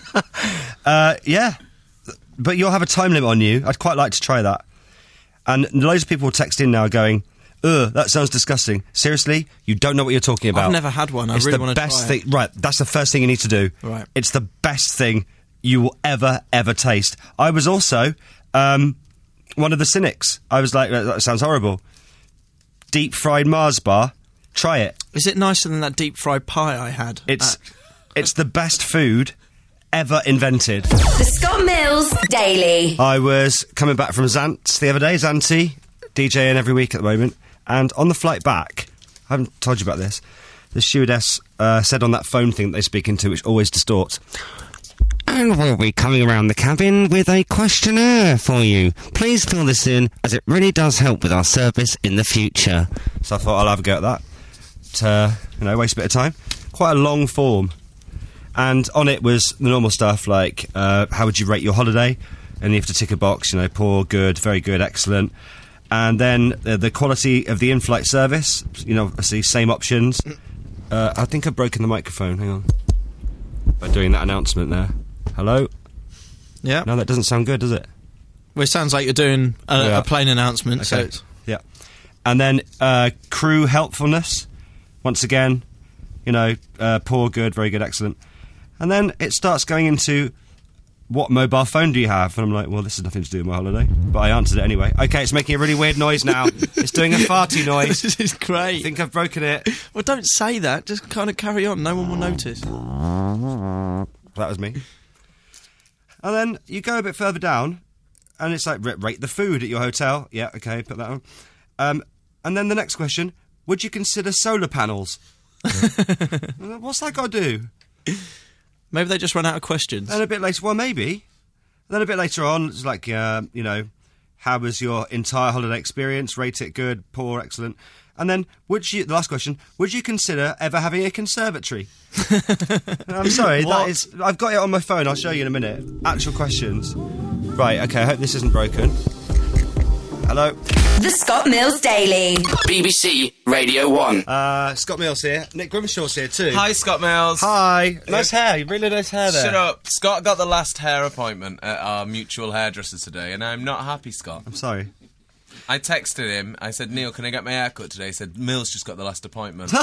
[SPEAKER 4] uh, yeah. But you'll have a time limit on you. I'd quite like to try that. And loads of people will text in now going, ugh, that sounds disgusting. Seriously, you don't know what you're talking about.
[SPEAKER 5] I've never had one. I
[SPEAKER 4] it's
[SPEAKER 5] really
[SPEAKER 4] the
[SPEAKER 5] want to
[SPEAKER 4] best
[SPEAKER 5] try it.
[SPEAKER 4] thing. Right, that's the first thing you need to do.
[SPEAKER 5] Right.
[SPEAKER 4] It's the best thing you will ever, ever taste. I was also um, one of the cynics. I was like, that sounds horrible. Deep fried Mars bar. Try it.
[SPEAKER 5] Is it nicer than that deep fried pie I had?
[SPEAKER 4] It's
[SPEAKER 5] at-
[SPEAKER 4] it's the best food ever invented.
[SPEAKER 1] The Scott Mills Daily.
[SPEAKER 4] I was coming back from Zants the other day, Zanty, DJing every week at the moment, and on the flight back, I haven't told you about this, the stewardess uh, said on that phone thing that they speak into, which always distorts, and we'll be coming around the cabin with a questionnaire for you. Please fill this in, as it really does help with our service in the future. So I thought I'll have a go at that. To, you know, waste a bit of time. Quite a long form. And on it was the normal stuff like, uh, how would you rate your holiday? And you have to tick a box, you know, poor, good, very good, excellent. And then uh, the quality of the in-flight service, you know, obviously same options. Uh, I think I've broken the microphone, hang on. By doing that announcement there. Hello?
[SPEAKER 5] Yeah.
[SPEAKER 4] No, that doesn't sound good, does it?
[SPEAKER 5] Well, it sounds like you're doing a,
[SPEAKER 4] Yeah.
[SPEAKER 5] a plane announcement, so
[SPEAKER 4] Okay.
[SPEAKER 5] it's...
[SPEAKER 4] Yeah. And then uh, crew helpfulness. Once again, you know, uh, poor, good, very good, excellent. And then it starts going into, what mobile phone do you have? And I'm like, well, this has nothing to do with my holiday. But I answered it anyway. Okay, it's making a really weird noise now. It's doing a farty noise.
[SPEAKER 5] This is great.
[SPEAKER 4] I think I've broken it.
[SPEAKER 5] Well, don't say that. Just kind of carry on. No one will notice.
[SPEAKER 4] That was me. And then you go a bit further down, and it's like, ra- rate the food at your hotel. Yeah, okay, put that on. Um, and then the next question, would you consider solar panels? What's that got to do?
[SPEAKER 5] Maybe they just run out of questions.
[SPEAKER 4] Then a bit later, well, maybe. And then a bit later on, it's like, uh, you know, how was your entire holiday experience? Rate it good, poor, excellent. And then, would you, the last question, would you consider ever having a conservatory? I'm sorry,
[SPEAKER 5] What?
[SPEAKER 4] that is, I've got it on my phone, I'll show you in a minute. Actual questions. Right, okay, I hope this isn't broken. Hello?
[SPEAKER 1] The Scott Mills Daily.
[SPEAKER 2] B B C Radio one.
[SPEAKER 4] Uh, Scott Mills here. Nick Grimshaw's here too.
[SPEAKER 16] Hi, Scott Mills.
[SPEAKER 4] Hi. Nice hair, really nice hair there.
[SPEAKER 16] Shut up. Scott got the last hair appointment at our mutual hairdresser today, and I'm not happy, Scott.
[SPEAKER 4] I'm sorry.
[SPEAKER 16] I texted him. I said, Neil, can I get my hair cut today? He said, Mills just got the last appointment.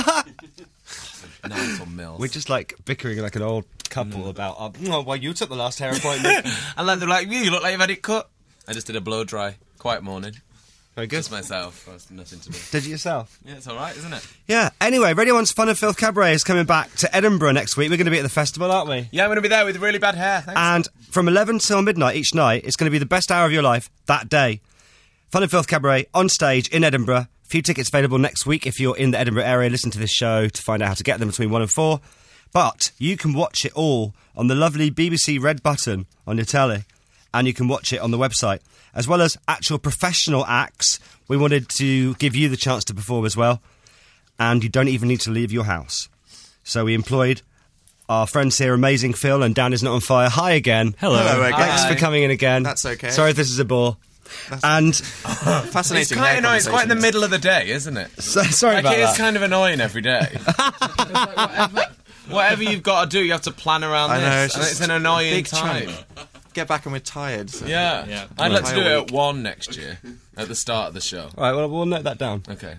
[SPEAKER 16] Nice on Mills.
[SPEAKER 4] We're just like bickering like an old couple mm. about, uh, oh, well, you took the last hair appointment.
[SPEAKER 16] And then they're like, you look like you've had it cut. I just did a blow dry. Quiet morning.
[SPEAKER 4] Very good.
[SPEAKER 16] Just myself. There's nothing to do.
[SPEAKER 4] Did you yourself?
[SPEAKER 16] Yeah, it's all right, isn't it?
[SPEAKER 4] Yeah. Anyway, Radio one's Fun and Filth Cabaret is coming back to Edinburgh next week. We're going to be at the festival, aren't we?
[SPEAKER 16] Yeah, I'm going to be there with really bad hair. Thanks.
[SPEAKER 4] And from eleven till midnight each night, it's going to be the best hour of your life that day. Fun and Filth Cabaret on stage in Edinburgh. A few tickets available next week if you're in the Edinburgh area. Listen to this show to find out how to get them between one and four. But you can watch it all on the lovely B B C Red button on your telly. And you can watch it on the website. As well as actual professional acts, we wanted to give you the chance to perform as well. And you don't even need to leave your house. So we employed our friends here, Amazing Phil and Dan Is Not On Fire. Hi again.
[SPEAKER 17] Hello. Hello
[SPEAKER 5] again.
[SPEAKER 4] Thanks
[SPEAKER 5] Hi.
[SPEAKER 4] for coming in again.
[SPEAKER 5] That's okay.
[SPEAKER 4] Sorry if this is a bore. And
[SPEAKER 5] fascinating.
[SPEAKER 16] It's quite annoying. It's quite in the middle of the day, isn't it?
[SPEAKER 4] So, sorry
[SPEAKER 16] like,
[SPEAKER 4] about
[SPEAKER 16] it
[SPEAKER 4] that.
[SPEAKER 16] is kind of annoying every day. It's like whatever, whatever you've got to do, you have to plan around
[SPEAKER 5] I
[SPEAKER 16] this.
[SPEAKER 5] know, it's
[SPEAKER 16] and
[SPEAKER 5] just
[SPEAKER 16] it's an annoying
[SPEAKER 5] big
[SPEAKER 16] time.
[SPEAKER 5] chunk. Get back and we're tired. So.
[SPEAKER 16] Yeah.
[SPEAKER 17] Yeah.
[SPEAKER 16] I'd like to do it
[SPEAKER 5] Entire
[SPEAKER 16] at one next year, at the start of the show.
[SPEAKER 4] All right, well, we'll note that down.
[SPEAKER 16] Okay.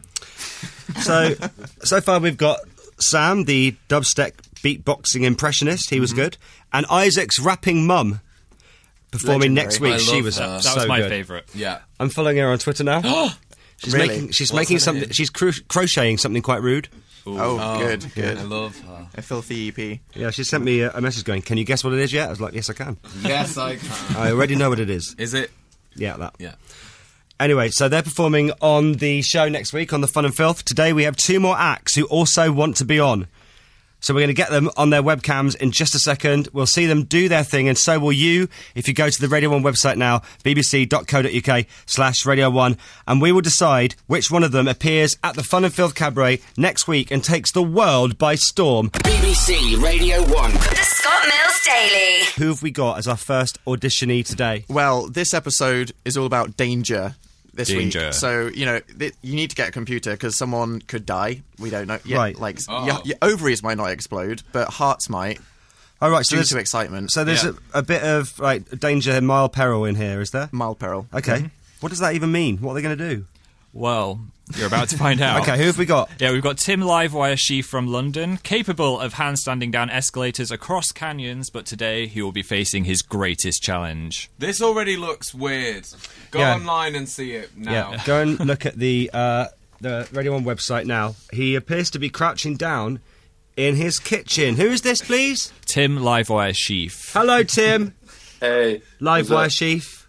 [SPEAKER 4] So, so far we've got Sam, the dubstep beatboxing impressionist. He was
[SPEAKER 16] Mm-hmm.
[SPEAKER 4] good. And Isaac's rapping mum performing
[SPEAKER 5] Legendary.
[SPEAKER 4] next week.
[SPEAKER 16] I
[SPEAKER 4] She
[SPEAKER 16] love
[SPEAKER 4] was
[SPEAKER 16] her.
[SPEAKER 17] That
[SPEAKER 4] so
[SPEAKER 17] was my
[SPEAKER 4] good.
[SPEAKER 17] favourite.
[SPEAKER 16] Yeah.
[SPEAKER 4] I'm following her on Twitter now. She's
[SPEAKER 5] Really?
[SPEAKER 4] making she's
[SPEAKER 16] What's
[SPEAKER 4] making
[SPEAKER 16] her
[SPEAKER 4] something.
[SPEAKER 16] name?
[SPEAKER 4] She's cro- crocheting something quite rude.
[SPEAKER 5] Oh, good, good.
[SPEAKER 16] I love her.
[SPEAKER 5] A filthy E P.
[SPEAKER 4] Yeah, she sent me a, a message going, "Can you guess what it is yet?" I was like, "Yes, I can.
[SPEAKER 16] Yes, I can.
[SPEAKER 4] I already know what it is."
[SPEAKER 16] Is it?
[SPEAKER 4] Yeah, that.
[SPEAKER 16] Yeah.
[SPEAKER 4] Anyway, so they're performing on the show next week on the Fun and Filth. Today we have two more acts who also want to be on. So we're going to get them on their webcams in just a second. We'll see them do their thing, and so will you if you go to the Radio one website now, bbc.co.uk slash Radio one, and we will decide which one of them appears at the Fun and Filth Cabaret next week and takes the world by storm.
[SPEAKER 2] B B C Radio one.
[SPEAKER 1] The Scott Mills Daily.
[SPEAKER 4] Who have we got as our first auditionee today?
[SPEAKER 5] Well, this episode is all about danger this
[SPEAKER 17] Danger.
[SPEAKER 5] week. So, you know, th- you need to get a computer because someone could die. We don't know. Yeah,
[SPEAKER 4] Right.
[SPEAKER 5] Like,
[SPEAKER 16] Oh.
[SPEAKER 5] your, your ovaries might not explode, but hearts might.
[SPEAKER 4] All right, so
[SPEAKER 5] Due
[SPEAKER 4] there's,
[SPEAKER 5] to excitement.
[SPEAKER 4] so there's
[SPEAKER 16] Yeah.
[SPEAKER 4] a, a bit of like danger and mild peril in here, is there?
[SPEAKER 5] Mild peril.
[SPEAKER 4] Okay. What does that even mean? What are they going to do?
[SPEAKER 17] Well, you're about to find out.
[SPEAKER 4] Okay, who have we got?
[SPEAKER 17] Yeah, we've got Tim Livewire Sheaf from London, capable of handstanding down escalators across canyons, but today he will be facing his greatest challenge.
[SPEAKER 16] This already looks weird. Go
[SPEAKER 4] Yeah.
[SPEAKER 16] online and see it now.
[SPEAKER 4] Yeah, go and look at the uh, the Radio one website now. He appears to be crouching down in his kitchen. Who is this, please?
[SPEAKER 17] Tim Livewire Sheaf.
[SPEAKER 4] Hello, Tim.
[SPEAKER 18] Hey.
[SPEAKER 4] Livewire
[SPEAKER 18] what's up?
[SPEAKER 4] Sheaf.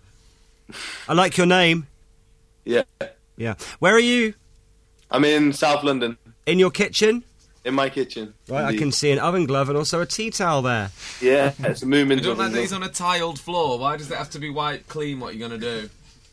[SPEAKER 4] I like your name.
[SPEAKER 18] Yeah.
[SPEAKER 4] Yeah. Where are you?
[SPEAKER 18] I'm in South London,
[SPEAKER 4] In your kitchen?
[SPEAKER 18] in my kitchen.
[SPEAKER 4] Right, I
[SPEAKER 18] Indeed.
[SPEAKER 4] can see an oven glove and also a tea towel there.
[SPEAKER 18] Yeah, it's a
[SPEAKER 16] You
[SPEAKER 18] Moomin's
[SPEAKER 16] don't like
[SPEAKER 18] oven.
[SPEAKER 16] these on a tiled floor. Why does it have to be white clean? What are you going to do?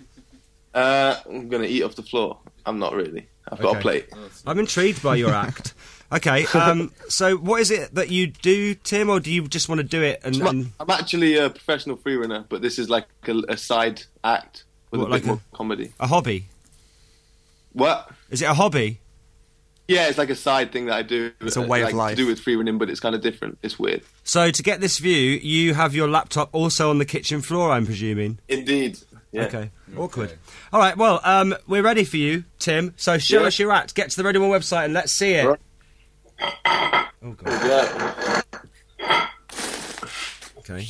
[SPEAKER 18] Uh, I'm going to eat off the floor. I'm not really. I've got
[SPEAKER 4] Okay.
[SPEAKER 18] a plate.
[SPEAKER 4] I'm intrigued by your act. Okay, um, so what is it that you do, Tim, or do you just want to do it and...
[SPEAKER 18] I'm,
[SPEAKER 4] and
[SPEAKER 18] I'm actually a professional free runner, but this is like a, a side act with
[SPEAKER 4] What,
[SPEAKER 18] a bit
[SPEAKER 4] like a-
[SPEAKER 18] more comedy.
[SPEAKER 4] a hobby?
[SPEAKER 18] What?
[SPEAKER 4] Is it a hobby?
[SPEAKER 18] Yeah, it's like a side thing that I do.
[SPEAKER 5] It's a
[SPEAKER 18] uh,
[SPEAKER 5] way of
[SPEAKER 18] like,
[SPEAKER 5] life.
[SPEAKER 18] To do with free running, but it's kind of different. It's weird.
[SPEAKER 4] So to get this view, you have your laptop also on the kitchen floor, I'm presuming?
[SPEAKER 18] Indeed. Yeah.
[SPEAKER 4] Okay. Awkward. All right, well, um, we're ready for you, Tim. So show
[SPEAKER 18] Yeah.
[SPEAKER 4] us your act. Get to the Radio one website and let's see it.
[SPEAKER 18] Right.
[SPEAKER 4] Oh, God.
[SPEAKER 18] Yeah.
[SPEAKER 4] Okay.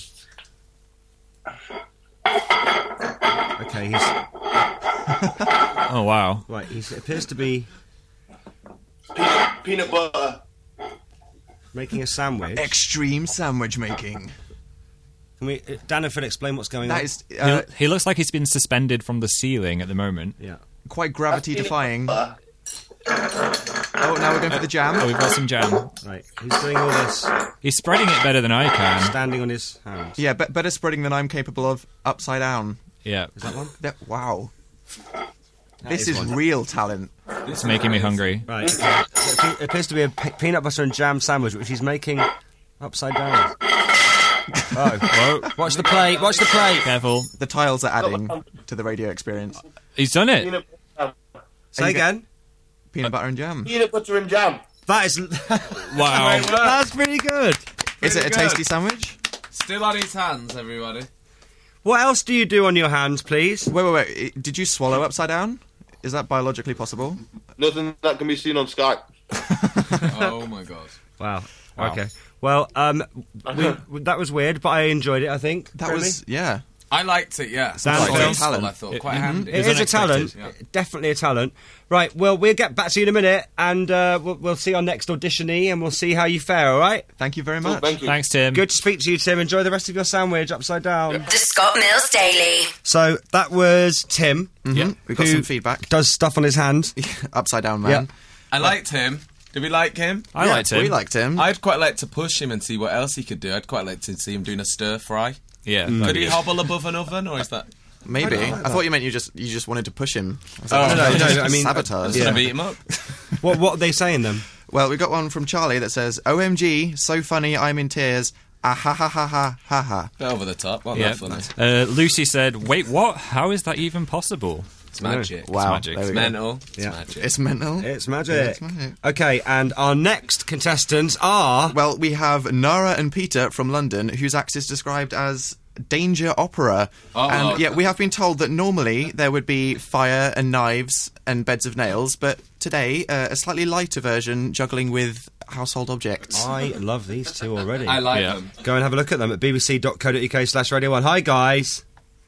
[SPEAKER 4] Okay, he's...
[SPEAKER 17] Oh, wow.
[SPEAKER 4] Right, he appears to be
[SPEAKER 18] Peanut, peanut butter.
[SPEAKER 4] making a sandwich.
[SPEAKER 5] Extreme sandwich making.
[SPEAKER 4] Can we... Uh, Dan and Phil, explain what's going on?
[SPEAKER 5] That is uh,
[SPEAKER 17] he, he looks like he's been suspended from the ceiling at the moment.
[SPEAKER 4] Yeah.
[SPEAKER 5] quite gravity-defying. Oh, now we're going for the jam.
[SPEAKER 17] Oh, we've got some jam.
[SPEAKER 4] Right, he's doing all this.
[SPEAKER 17] He's spreading it better than I can.
[SPEAKER 4] Standing on his hands.
[SPEAKER 5] Yeah, be- better spreading than I'm capable of upside down.
[SPEAKER 17] Yeah.
[SPEAKER 4] Is that one?
[SPEAKER 5] That, wow.
[SPEAKER 4] That
[SPEAKER 5] this
[SPEAKER 4] is
[SPEAKER 5] is
[SPEAKER 4] one.
[SPEAKER 5] real talent.
[SPEAKER 17] It's making me hungry.
[SPEAKER 4] Right. Okay. So it appears to be a pe- peanut butter and jam sandwich, which he's making upside down. Oh.
[SPEAKER 17] Whoa.
[SPEAKER 4] Watch the plate, watch the plate.
[SPEAKER 17] Careful.
[SPEAKER 5] The tiles are adding to the radio experience.
[SPEAKER 17] He's done it.
[SPEAKER 18] Peanut,
[SPEAKER 4] Say again.
[SPEAKER 5] Peanut butter and jam.
[SPEAKER 18] peanut butter and jam.
[SPEAKER 4] That is...
[SPEAKER 17] Wow.
[SPEAKER 4] That's pretty good.
[SPEAKER 5] Is it a
[SPEAKER 16] good.
[SPEAKER 5] tasty sandwich?
[SPEAKER 16] Still on his hands, everybody.
[SPEAKER 4] What else do you do on your hands, please?
[SPEAKER 5] Wait, wait, wait. I- Did you swallow upside down? Is that biologically possible?
[SPEAKER 18] Nothing that can be seen on Skype.
[SPEAKER 16] Oh my god.
[SPEAKER 4] Wow.
[SPEAKER 17] Wow.
[SPEAKER 4] Okay. Well, um, we, that was weird, but I enjoyed it, I think.
[SPEAKER 5] That
[SPEAKER 4] Really.
[SPEAKER 5] was, yeah.
[SPEAKER 16] I liked it, yeah.
[SPEAKER 4] Dan
[SPEAKER 16] Quite
[SPEAKER 4] Phil.
[SPEAKER 16] useful,
[SPEAKER 5] Talent.
[SPEAKER 16] I thought.
[SPEAKER 17] It-
[SPEAKER 16] Quite
[SPEAKER 17] mhm.
[SPEAKER 16] handy.
[SPEAKER 4] It is a talent,
[SPEAKER 16] unexpected,
[SPEAKER 4] definitely a talent. Right, well, we'll get back to you in a minute, and uh, we'll, we'll see our next auditionee, and we'll see how you fare, all right?
[SPEAKER 5] Thank you very
[SPEAKER 18] Cool,
[SPEAKER 5] much.
[SPEAKER 18] thank you.
[SPEAKER 17] Thanks, Tim.
[SPEAKER 4] Good to speak to you, Tim. Enjoy the rest of your sandwich upside down.
[SPEAKER 1] The Scott Mills Daily.
[SPEAKER 4] So, that was Tim,
[SPEAKER 5] Mhm. We got
[SPEAKER 4] Who-
[SPEAKER 5] some feedback.
[SPEAKER 4] does stuff on his hand.
[SPEAKER 5] Upside down, man.
[SPEAKER 16] I liked him. Did we like him?
[SPEAKER 17] I
[SPEAKER 5] Yeah,
[SPEAKER 17] liked him.
[SPEAKER 5] We liked him.
[SPEAKER 16] I'd quite like to push him and see what else he could do. I'd quite like to see him doing a stir fry.
[SPEAKER 17] Yeah.
[SPEAKER 16] Could
[SPEAKER 17] that'd
[SPEAKER 16] he
[SPEAKER 17] be good.
[SPEAKER 16] hobble above an oven, or is that?
[SPEAKER 5] Maybe.
[SPEAKER 16] I
[SPEAKER 5] I,
[SPEAKER 16] don't know.
[SPEAKER 5] thought you meant you just you just wanted to push him. I was
[SPEAKER 16] Oh,
[SPEAKER 5] like,
[SPEAKER 16] no,
[SPEAKER 4] no, I mean-
[SPEAKER 5] sabotage.
[SPEAKER 16] Just
[SPEAKER 4] Yeah.
[SPEAKER 16] gonna beat him up.
[SPEAKER 4] What, what are they saying, then?
[SPEAKER 19] Well, we got one from Charlie that says, O M G, so funny, I'm in tears. Ah ha ha ha ha ha ha.
[SPEAKER 16] Bit over the top, wasn't
[SPEAKER 17] Yeah.
[SPEAKER 16] that funny?
[SPEAKER 17] Uh, Lucy said, "Wait, what? How is that even possible?"
[SPEAKER 16] It's magic.
[SPEAKER 19] Wow.
[SPEAKER 17] It's magic.
[SPEAKER 19] There we
[SPEAKER 16] It's
[SPEAKER 19] go.
[SPEAKER 16] mental. It's
[SPEAKER 4] Yeah.
[SPEAKER 16] magic.
[SPEAKER 19] It's mental.
[SPEAKER 4] It's magic.
[SPEAKER 19] Yeah, it's magic.
[SPEAKER 4] Okay, and our next contestants are...
[SPEAKER 19] Well, we have Nara and Peter from London, whose act is described as Danger Opera.
[SPEAKER 16] Oh.
[SPEAKER 19] And yeah, we have been told that normally there would be fire and knives and beds of nails, but today uh, a slightly lighter version juggling with household objects.
[SPEAKER 4] I love these two already.
[SPEAKER 16] I like
[SPEAKER 17] Yeah.
[SPEAKER 16] them.
[SPEAKER 4] Go and have a look at them at bbc.co.uk slash radio one. Hi, guys.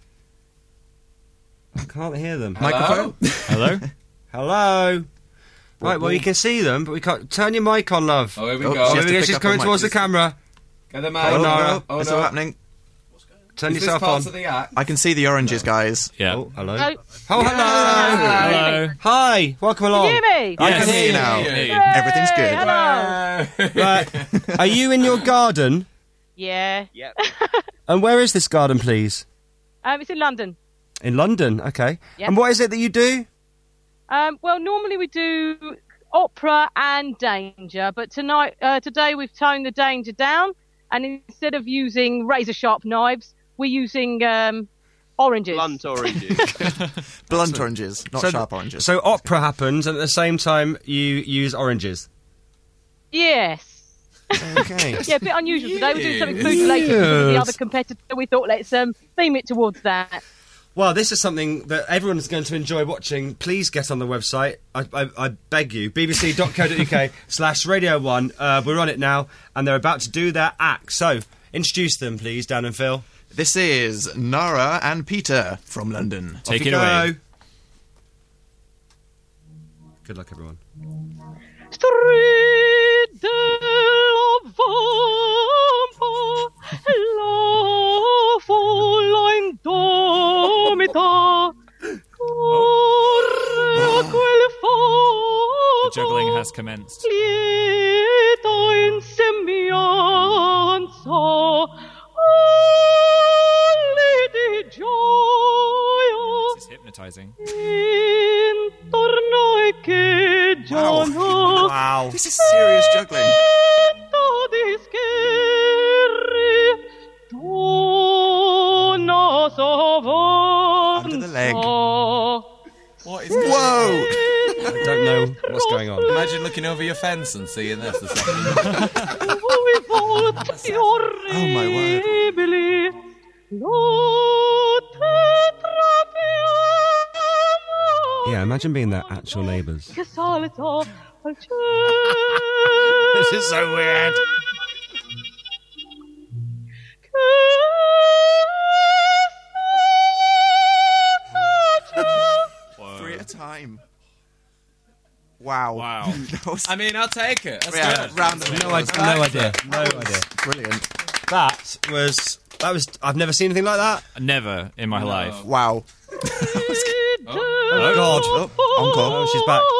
[SPEAKER 4] I can't hear them.
[SPEAKER 19] Microphone?
[SPEAKER 17] Hello?
[SPEAKER 4] Hello. Right, well, you can see them, but we can't... Turn your mic on, love.
[SPEAKER 16] Oh, here we
[SPEAKER 19] Oh,
[SPEAKER 16] go.
[SPEAKER 19] she
[SPEAKER 4] Here
[SPEAKER 19] has
[SPEAKER 4] we
[SPEAKER 19] to
[SPEAKER 4] go,
[SPEAKER 19] pick
[SPEAKER 4] she's
[SPEAKER 19] up
[SPEAKER 4] coming
[SPEAKER 19] on
[SPEAKER 4] towards the
[SPEAKER 19] mic.
[SPEAKER 4] camera.
[SPEAKER 16] Get them
[SPEAKER 19] Oh,
[SPEAKER 16] out.
[SPEAKER 4] Nara.
[SPEAKER 16] Oh,
[SPEAKER 19] it's
[SPEAKER 16] no.
[SPEAKER 19] all happening.
[SPEAKER 4] Turn
[SPEAKER 16] Is this
[SPEAKER 4] yourself
[SPEAKER 16] part
[SPEAKER 4] on.
[SPEAKER 16] of the act?
[SPEAKER 19] I can see the oranges, guys.
[SPEAKER 17] Yeah.
[SPEAKER 4] Oh, hello.
[SPEAKER 20] Oh.
[SPEAKER 4] Oh, hello.
[SPEAKER 17] Hello.
[SPEAKER 4] Hi, welcome along.
[SPEAKER 20] Can you hear me?
[SPEAKER 19] I
[SPEAKER 17] Yes.
[SPEAKER 19] can hear you now.
[SPEAKER 17] Hear you.
[SPEAKER 19] Everything's good.
[SPEAKER 20] Hello.
[SPEAKER 4] Right. Are you in your garden?
[SPEAKER 20] Yeah.
[SPEAKER 4] And where is this garden, please?
[SPEAKER 20] Um, it's in London.
[SPEAKER 4] In London, okay.
[SPEAKER 20] Yep.
[SPEAKER 4] And what is it that you do?
[SPEAKER 20] Um, well, normally we do opera and danger, but tonight, uh, today we've toned the danger down, and instead of using razor sharp knives, we're using um, oranges.
[SPEAKER 21] Blunt oranges.
[SPEAKER 19] Blunt oranges, not
[SPEAKER 4] so,
[SPEAKER 19] sharp oranges.
[SPEAKER 4] So opera happens, and at the same time you use oranges.
[SPEAKER 20] Yes.
[SPEAKER 4] Okay.
[SPEAKER 20] Yeah, a bit unusual today. We're doing something food related with the
[SPEAKER 4] Yes.
[SPEAKER 20] other competitor. We thought let's um, theme it towards that.
[SPEAKER 4] Well, this is something that everyone's going to enjoy watching. Please get on the website. I, I, I beg you. bbc.co.uk slash radio one. Uh, we're on it now, and they're about to do their act. So, introduce them, please, Dan and Phil.
[SPEAKER 19] This is Nara and Peter from London.
[SPEAKER 17] Take
[SPEAKER 4] Off
[SPEAKER 17] it
[SPEAKER 4] you
[SPEAKER 17] away.
[SPEAKER 4] go. Good luck, everyone.
[SPEAKER 20] Street della vampa, la folla indomita, corre quel
[SPEAKER 17] The
[SPEAKER 20] fuoco,
[SPEAKER 17] juggling has commenced.
[SPEAKER 20] lieta in sembianza, ali di gioia,
[SPEAKER 17] This is hypnotising.
[SPEAKER 20] intorno ai che giorno.
[SPEAKER 4] Wow.
[SPEAKER 19] This is serious juggling. Under the leg.
[SPEAKER 16] What is
[SPEAKER 19] Whoa!
[SPEAKER 4] I don't know what's going on.
[SPEAKER 16] Imagine looking over your fence and seeing this. The second
[SPEAKER 19] Oh my word.
[SPEAKER 4] Yeah, imagine being their actual neighbours.
[SPEAKER 20] Che salta al
[SPEAKER 4] This is so weird.
[SPEAKER 19] Three at a time. Wow.
[SPEAKER 17] Wow.
[SPEAKER 19] That was-
[SPEAKER 16] I mean, I'll take it. That's
[SPEAKER 19] Yeah,
[SPEAKER 16] good.
[SPEAKER 19] round of
[SPEAKER 4] No, idea. No idea. No
[SPEAKER 19] That was
[SPEAKER 4] idea.
[SPEAKER 19] Brilliant.
[SPEAKER 4] That was... That was... I've never seen anything like that.
[SPEAKER 17] Never in my life.
[SPEAKER 19] Wow.
[SPEAKER 4] Oh, God.
[SPEAKER 19] Oh, encore.
[SPEAKER 4] Oh, she's back.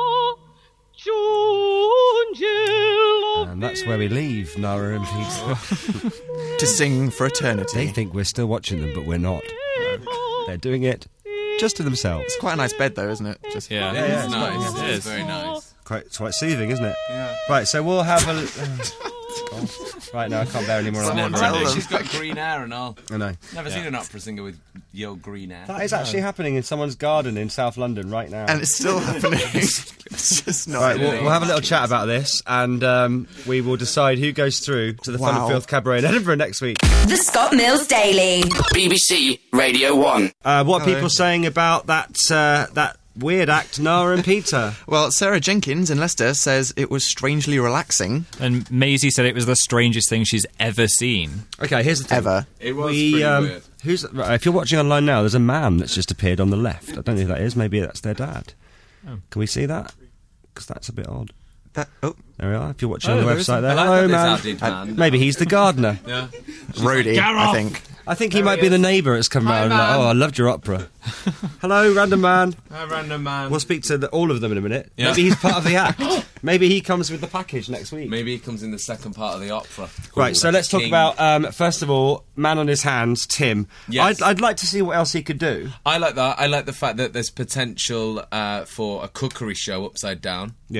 [SPEAKER 4] And that's where we leave Nara and Peter.
[SPEAKER 19] To sing for eternity.
[SPEAKER 4] They think we're still watching them, but we're not. They're doing it just to themselves.
[SPEAKER 19] It's quite a nice bed, though, isn't it? Just
[SPEAKER 17] Yeah.
[SPEAKER 16] It is nice.
[SPEAKER 17] It
[SPEAKER 16] It
[SPEAKER 17] is.
[SPEAKER 16] is very nice.
[SPEAKER 4] Quite, it's quite soothing, isn't it?
[SPEAKER 16] Yeah.
[SPEAKER 4] Right, so we'll have a... God. Right, now I can't bear any more.
[SPEAKER 19] Someone
[SPEAKER 4] of
[SPEAKER 19] tell
[SPEAKER 4] that.
[SPEAKER 19] them.
[SPEAKER 16] She's got green hair and all.
[SPEAKER 4] I know.
[SPEAKER 16] Never
[SPEAKER 17] Yeah.
[SPEAKER 16] seen an opera singer with yo green hair.
[SPEAKER 4] That is actually happening in someone's garden in South London right now.
[SPEAKER 19] And it's still happening. It's just not.
[SPEAKER 4] Right, we'll,
[SPEAKER 19] happening.
[SPEAKER 4] we'll have a little chat about this, and um, we will decide who goes through to the Fun and
[SPEAKER 19] Wow.
[SPEAKER 4] Filth Cabaret in Edinburgh next week.
[SPEAKER 1] The Scott Mills Daily.
[SPEAKER 2] B B C Radio one.
[SPEAKER 4] Uh, what are
[SPEAKER 19] Hello.
[SPEAKER 4] people saying about that uh, that weird act, Nara and Peter?
[SPEAKER 19] Well, Sarah Jenkins in Leicester says it was strangely relaxing.
[SPEAKER 17] And Maisie said it was the strangest thing she's ever seen.
[SPEAKER 4] Okay, here's the thing.
[SPEAKER 19] Ever.
[SPEAKER 16] It was
[SPEAKER 4] We,
[SPEAKER 16] pretty
[SPEAKER 4] um,
[SPEAKER 16] weird.
[SPEAKER 4] Who's right, if you're watching online now, there's a man that's just appeared on the left. I don't know who that is. Maybe that's their dad.
[SPEAKER 17] Oh.
[SPEAKER 4] Can we see that? Because that's a bit odd.
[SPEAKER 19] That, oh,
[SPEAKER 4] There we are. If you're watching
[SPEAKER 19] Oh,
[SPEAKER 4] on the
[SPEAKER 19] there is
[SPEAKER 4] website
[SPEAKER 19] a-
[SPEAKER 4] there,
[SPEAKER 16] I like
[SPEAKER 4] hello,
[SPEAKER 16] that
[SPEAKER 4] man.
[SPEAKER 16] there's added man.
[SPEAKER 4] Uh, maybe he's the gardener.
[SPEAKER 16] Yeah.
[SPEAKER 19] Rhodey, I think.
[SPEAKER 4] I think he might be the neighbour that's come
[SPEAKER 16] Hi,
[SPEAKER 4] round. and like,
[SPEAKER 16] man.
[SPEAKER 4] oh, I loved your opera. Hello, random man.
[SPEAKER 16] Hi, random man.
[SPEAKER 4] We'll speak to the, all of them in a minute.
[SPEAKER 16] Yeah.
[SPEAKER 4] Maybe he's part of the act. Maybe he comes with the package next week.
[SPEAKER 16] Maybe he comes in the second part of the opera.
[SPEAKER 4] Right, so let's talk
[SPEAKER 16] King.
[SPEAKER 4] about, um, first of all, man on his hands, Tim.
[SPEAKER 16] Yes.
[SPEAKER 4] I'd, I'd like to see what else he could do.
[SPEAKER 16] I like that. I like the fact that there's potential uh, for a cookery show upside down.
[SPEAKER 4] Yeah.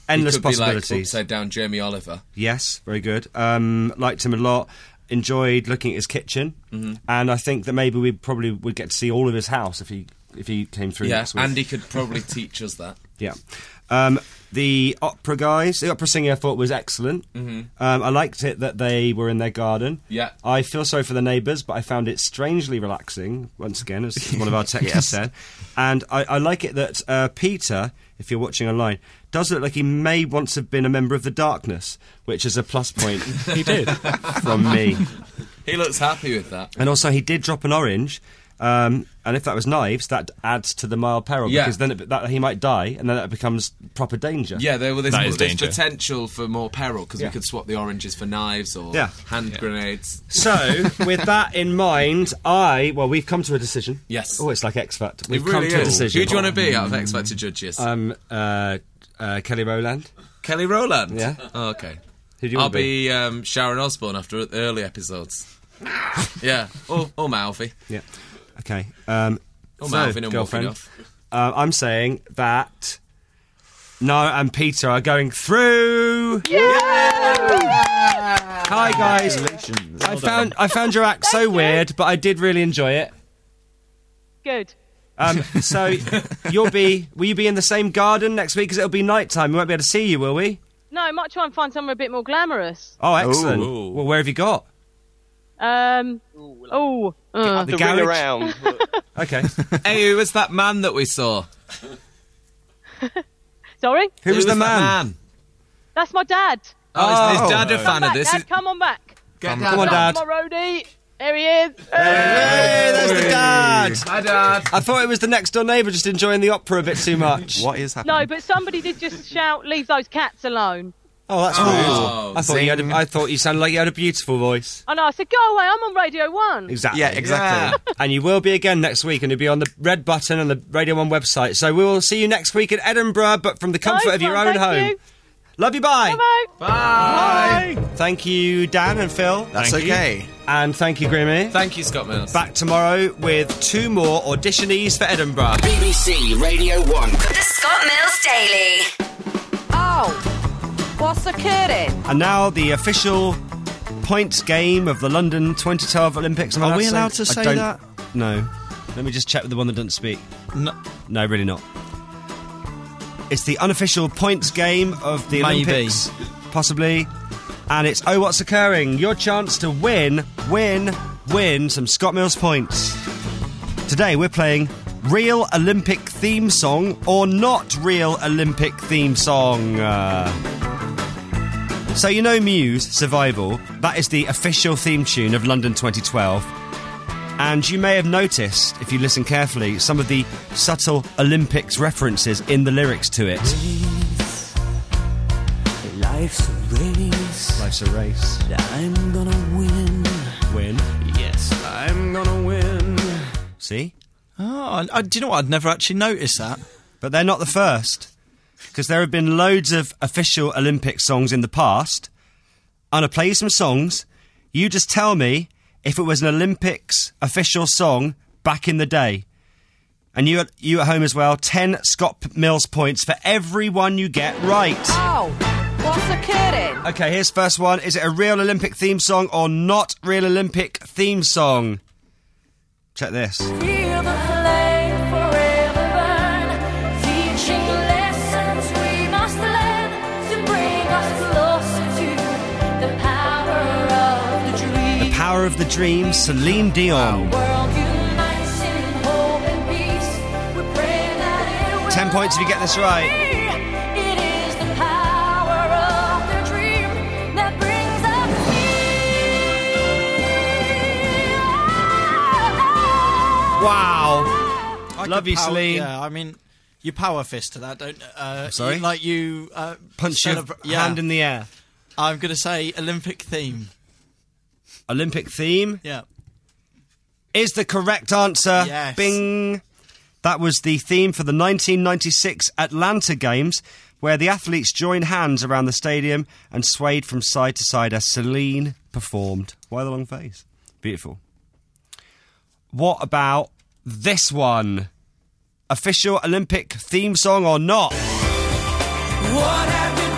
[SPEAKER 4] endless
[SPEAKER 16] he could
[SPEAKER 4] possibilities.
[SPEAKER 16] Be like upside down Jamie Oliver.
[SPEAKER 4] Yes, very good. Um, liked him a lot. Enjoyed looking at his kitchen,
[SPEAKER 16] Mm-hmm.
[SPEAKER 4] and I think that maybe we probably would get to see all of his house if he if he came through
[SPEAKER 16] Yeah,
[SPEAKER 4] next week.
[SPEAKER 16] and he could probably teach us that.
[SPEAKER 4] Yeah. Um, the opera guys, the opera singer I thought was excellent.
[SPEAKER 16] Mhm.
[SPEAKER 4] Um, I liked it that they were in their garden.
[SPEAKER 16] Yeah.
[SPEAKER 4] I feel sorry for the neighbours, but I found it strangely relaxing, once again, as one of our texters
[SPEAKER 19] Yes.
[SPEAKER 4] said. And I, I like it that uh, Peter, if you're watching online, does look like he may once have been a member of the Darkness, which is a plus point.
[SPEAKER 17] He did.
[SPEAKER 4] From me.
[SPEAKER 16] He looks happy with that.
[SPEAKER 4] And also, he did drop an orange. Um, and if that was knives, that adds to the mild peril
[SPEAKER 16] Yeah.
[SPEAKER 4] because then it, that, he might die, and then that becomes proper danger.
[SPEAKER 16] Yeah, there well, there's,
[SPEAKER 17] That is
[SPEAKER 16] there's
[SPEAKER 17] danger.
[SPEAKER 16] potential for more peril because
[SPEAKER 4] Yeah.
[SPEAKER 16] we could swap the oranges for knives or
[SPEAKER 4] Yeah.
[SPEAKER 16] hand grenades.
[SPEAKER 4] So, with that in mind, I well, we've come to a decision.
[SPEAKER 16] Yes.
[SPEAKER 4] Oh, it's like X Factor.
[SPEAKER 16] It
[SPEAKER 4] We've
[SPEAKER 16] really
[SPEAKER 4] come to a
[SPEAKER 16] is.
[SPEAKER 4] decision.
[SPEAKER 16] Who do you want to be out of X Factor judges?
[SPEAKER 4] Um, uh, uh, Kelly Rowland.
[SPEAKER 16] Kelly Rowland?
[SPEAKER 4] Yeah.
[SPEAKER 16] Oh, okay.
[SPEAKER 4] Who do you
[SPEAKER 16] I'll
[SPEAKER 4] want to be?
[SPEAKER 16] be um, Sharon Osbourne after the early episodes. Yeah. Or, or Malfi.
[SPEAKER 4] Yeah. Okay. Um,
[SPEAKER 16] Or
[SPEAKER 4] so,
[SPEAKER 16] Malvin and
[SPEAKER 4] girlfriend,
[SPEAKER 16] Wolfie Duff.
[SPEAKER 4] uh, I'm saying that Noah and Peter are going through. Hi guys. I found I found your act so weird, but I did really enjoy it.
[SPEAKER 20] Good.
[SPEAKER 4] Um, so you'll be will you be in the same garden next week? Because it'll be night time. We won't be able to see you, will we?
[SPEAKER 20] No, I might try and find somewhere a bit more glamorous.
[SPEAKER 4] Oh, excellent.
[SPEAKER 17] Ooh.
[SPEAKER 4] Well, where have you got?
[SPEAKER 20] Um. Oh. Uh.
[SPEAKER 4] The
[SPEAKER 21] The
[SPEAKER 4] garage?
[SPEAKER 21] ring around.
[SPEAKER 4] Okay.
[SPEAKER 16] Hey, who was that man that we saw?
[SPEAKER 20] Sorry.
[SPEAKER 4] Who was the
[SPEAKER 16] that
[SPEAKER 4] man?
[SPEAKER 20] That's my dad.
[SPEAKER 16] Oh, is
[SPEAKER 4] Oh.
[SPEAKER 16] his dad a
[SPEAKER 20] Come
[SPEAKER 16] fan
[SPEAKER 20] back,
[SPEAKER 16] of this?
[SPEAKER 20] Dad,
[SPEAKER 16] Is-
[SPEAKER 20] come on back.
[SPEAKER 16] Get
[SPEAKER 4] Come on, Dad.
[SPEAKER 20] My roadie. There he is.
[SPEAKER 4] Hey, there's the dad.
[SPEAKER 16] Hi, Dad.
[SPEAKER 4] I thought it was the next door neighbour just enjoying the opera a bit too much.
[SPEAKER 19] What is happening?
[SPEAKER 20] No, but somebody did just shout, "Leave those cats alone."
[SPEAKER 4] Oh, that's
[SPEAKER 16] Oh.
[SPEAKER 4] rude. I thought you had. A, I thought you sounded like you had a beautiful voice.
[SPEAKER 20] I know. I said, "Go away. I'm on Radio One."
[SPEAKER 4] Exactly.
[SPEAKER 19] Yeah, exactly.
[SPEAKER 4] And you will be again next week, and you'll be on the red button on the Radio One website. So we will see you next week in Edinburgh, but from the comfort
[SPEAKER 20] Nice
[SPEAKER 4] of your
[SPEAKER 20] one,
[SPEAKER 4] own
[SPEAKER 20] thank
[SPEAKER 4] home.
[SPEAKER 20] you.
[SPEAKER 4] Love you. Bye.
[SPEAKER 20] Bye.
[SPEAKER 16] Bye.
[SPEAKER 4] Thank you, Dan and Phil.
[SPEAKER 19] That's
[SPEAKER 4] Thank you.
[SPEAKER 19] okay.
[SPEAKER 4] And thank you, Grimmy.
[SPEAKER 16] Thank you, Scott Mills.
[SPEAKER 4] Back tomorrow with two more auditionees for Edinburgh.
[SPEAKER 2] B B C Radio one.
[SPEAKER 1] The Scott Mills Daily.
[SPEAKER 22] Oh, what's occurring?
[SPEAKER 4] And now the official points game of the London twenty twelve Olympics. Am I
[SPEAKER 5] Are we
[SPEAKER 4] say-
[SPEAKER 5] allowed to
[SPEAKER 4] I
[SPEAKER 5] say
[SPEAKER 4] don't-
[SPEAKER 5] that?
[SPEAKER 4] No. Let me just check with the one that doesn't speak.
[SPEAKER 5] No.
[SPEAKER 4] No, really not. It's the unofficial points game of the
[SPEAKER 5] Maybe.
[SPEAKER 4] Olympics. Possibly. And it's Oh What's Occurring? Your chance to win, win, win some Scott Mills points. Today we're playing Real Olympic Theme Song or Not Real Olympic Theme Song. Uh, so you know Muse, Survival, that is the official theme tune of London twenty twelve. And you may have noticed, if you listen carefully, some of the subtle Olympics references in the lyrics to it.
[SPEAKER 11] Life's a race.
[SPEAKER 4] Life's a race.
[SPEAKER 11] I'm gonna win.
[SPEAKER 4] Win.
[SPEAKER 11] Yes, I'm gonna win.
[SPEAKER 4] See?
[SPEAKER 5] Oh, I, I, do you know what? I'd never actually noticed that.
[SPEAKER 4] But they're not the first. Because there have been loads of official Olympic songs in the past. I'm going to play you some songs. You just tell me if it was an Olympics official song back in the day. And you, you at home as well, ten Scott Mills points for every one you get right.
[SPEAKER 22] Oh, what's occurring?
[SPEAKER 4] Okay, here's first one. Is it a real Olympic theme song or not real Olympic theme song? Check this.
[SPEAKER 22] Feel the flame forever burn, teaching lessons we must learn to bring us closer to the power of the dream.
[SPEAKER 4] The Power of the Dream, Celine Dion.
[SPEAKER 22] World unites in hope and peace. We pray that it will
[SPEAKER 4] Ten points if you get this right.
[SPEAKER 22] be. It is the power of the dream that brings us
[SPEAKER 4] Wow.
[SPEAKER 5] I
[SPEAKER 4] Love
[SPEAKER 5] could
[SPEAKER 4] you,
[SPEAKER 5] power-
[SPEAKER 4] Celine.
[SPEAKER 5] Yeah, I mean, you power fist to that, don't uh,
[SPEAKER 4] Sorry?
[SPEAKER 5] you- like you uh,
[SPEAKER 4] Punch your
[SPEAKER 5] celebra- yeah.
[SPEAKER 4] hand in the air.
[SPEAKER 5] I'm going to say Olympic theme.
[SPEAKER 4] Olympic theme
[SPEAKER 5] Yeah.
[SPEAKER 4] is the correct answer.
[SPEAKER 5] Yes.
[SPEAKER 4] Bing. That was the theme for the nineteen ninety-six Atlanta Games, where the athletes joined hands around the stadium and swayed from side to side as Celine performed. Why the long face? Beautiful. What about this one? Official Olympic theme song or not?
[SPEAKER 15] What have you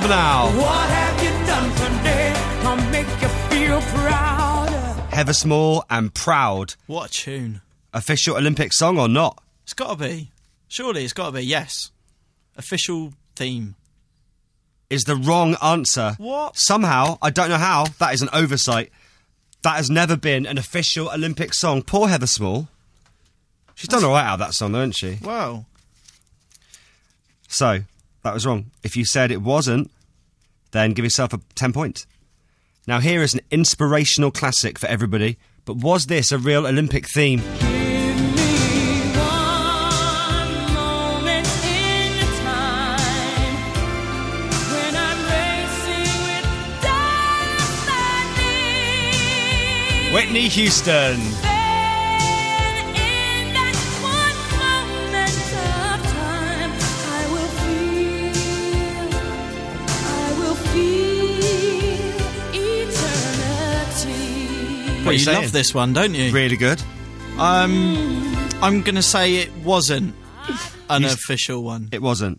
[SPEAKER 4] Love Now.
[SPEAKER 15] What have you done today? I'll make you feel proud.
[SPEAKER 4] Heather Small and Proud.
[SPEAKER 5] What a tune.
[SPEAKER 4] Official Olympic song or not?
[SPEAKER 5] It's got to be. Surely it's got to be, yes. Official theme.
[SPEAKER 4] Is the wrong answer.
[SPEAKER 5] What?
[SPEAKER 4] Somehow, I don't know how, that is an oversight. That has never been an official Olympic song. Poor Heather Small. She's done all right out of that song, though, hasn't she?
[SPEAKER 5] Wow.
[SPEAKER 4] So, that was wrong. If you said it wasn't, then give yourself a ten points. Now, here is an inspirational classic for everybody. But was this a real Olympic theme? Whitney Houston.
[SPEAKER 5] Well, you love this one, don't you?
[SPEAKER 4] Really good.
[SPEAKER 5] Um, I'm going to say it wasn't an
[SPEAKER 4] You s-
[SPEAKER 5] official one.
[SPEAKER 4] It wasn't.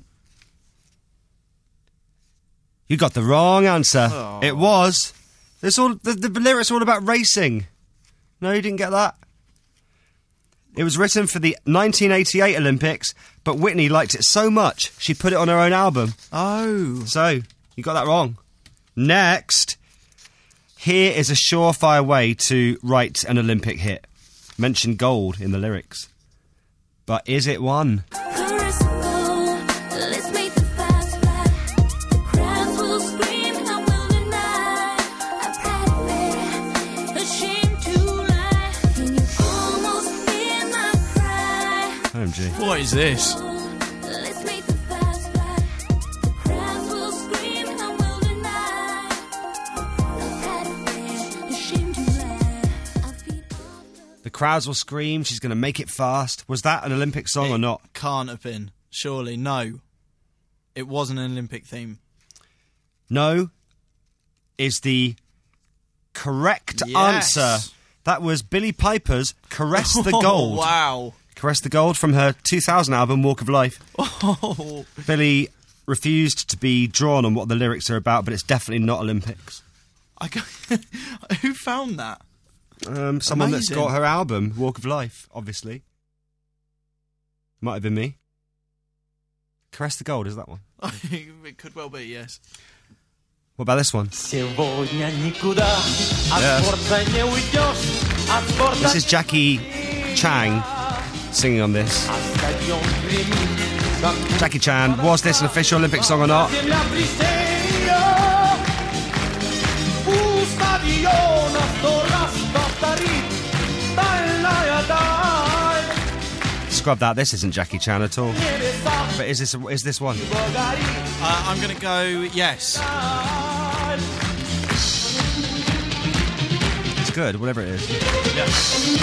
[SPEAKER 4] You got the wrong answer.
[SPEAKER 5] Oh.
[SPEAKER 4] It was. It's all the, the lyrics are all about racing. No, you didn't get that. It was written for the nineteen eighty-eight Olympics, but Whitney liked it so much she put it on her own album.
[SPEAKER 5] Oh.
[SPEAKER 4] So, you got that wrong. Next. Here is a surefire way to write an Olympic hit. Mention gold in the lyrics. But is it one? O M G.
[SPEAKER 5] What is this?
[SPEAKER 4] The crowds will scream, she's going to make it fast. Was that an Olympic song
[SPEAKER 5] It
[SPEAKER 4] or not?
[SPEAKER 5] Can't have been. Surely, no. It wasn't an Olympic theme.
[SPEAKER 4] No is the correct
[SPEAKER 5] Yes.
[SPEAKER 4] answer. That was Billie Piper's Caress the
[SPEAKER 5] Oh,
[SPEAKER 4] Gold.
[SPEAKER 5] wow.
[SPEAKER 4] Caress the Gold from her two thousand album, Walk of Life.
[SPEAKER 5] Oh.
[SPEAKER 4] Billie refused to be drawn on what the lyrics are about, but it's definitely not Olympics.
[SPEAKER 5] I go- Who found that?
[SPEAKER 4] Um, someone
[SPEAKER 5] Amazing.
[SPEAKER 4] that's got her album, Walk of Life, obviously. Might have been me. Caress the Gold, is that one?
[SPEAKER 5] It could well be, yes.
[SPEAKER 4] What about this one?
[SPEAKER 15] Сегодня никуда. А
[SPEAKER 4] Yes.
[SPEAKER 15] спорта не уйдешь. От спорта
[SPEAKER 4] This is Jackie Chang singing on this.
[SPEAKER 15] стадион гремит.
[SPEAKER 4] Jackie Chan, was this an official Olympic song or not?
[SPEAKER 15] Земля блестела. У стадиона сто раз повторит. Дальняя даль.
[SPEAKER 4] Scrub that, this isn't Jackie Chan at all. But is this is this one?
[SPEAKER 5] Uh, I'm going to go yes.
[SPEAKER 4] It's good, whatever it is.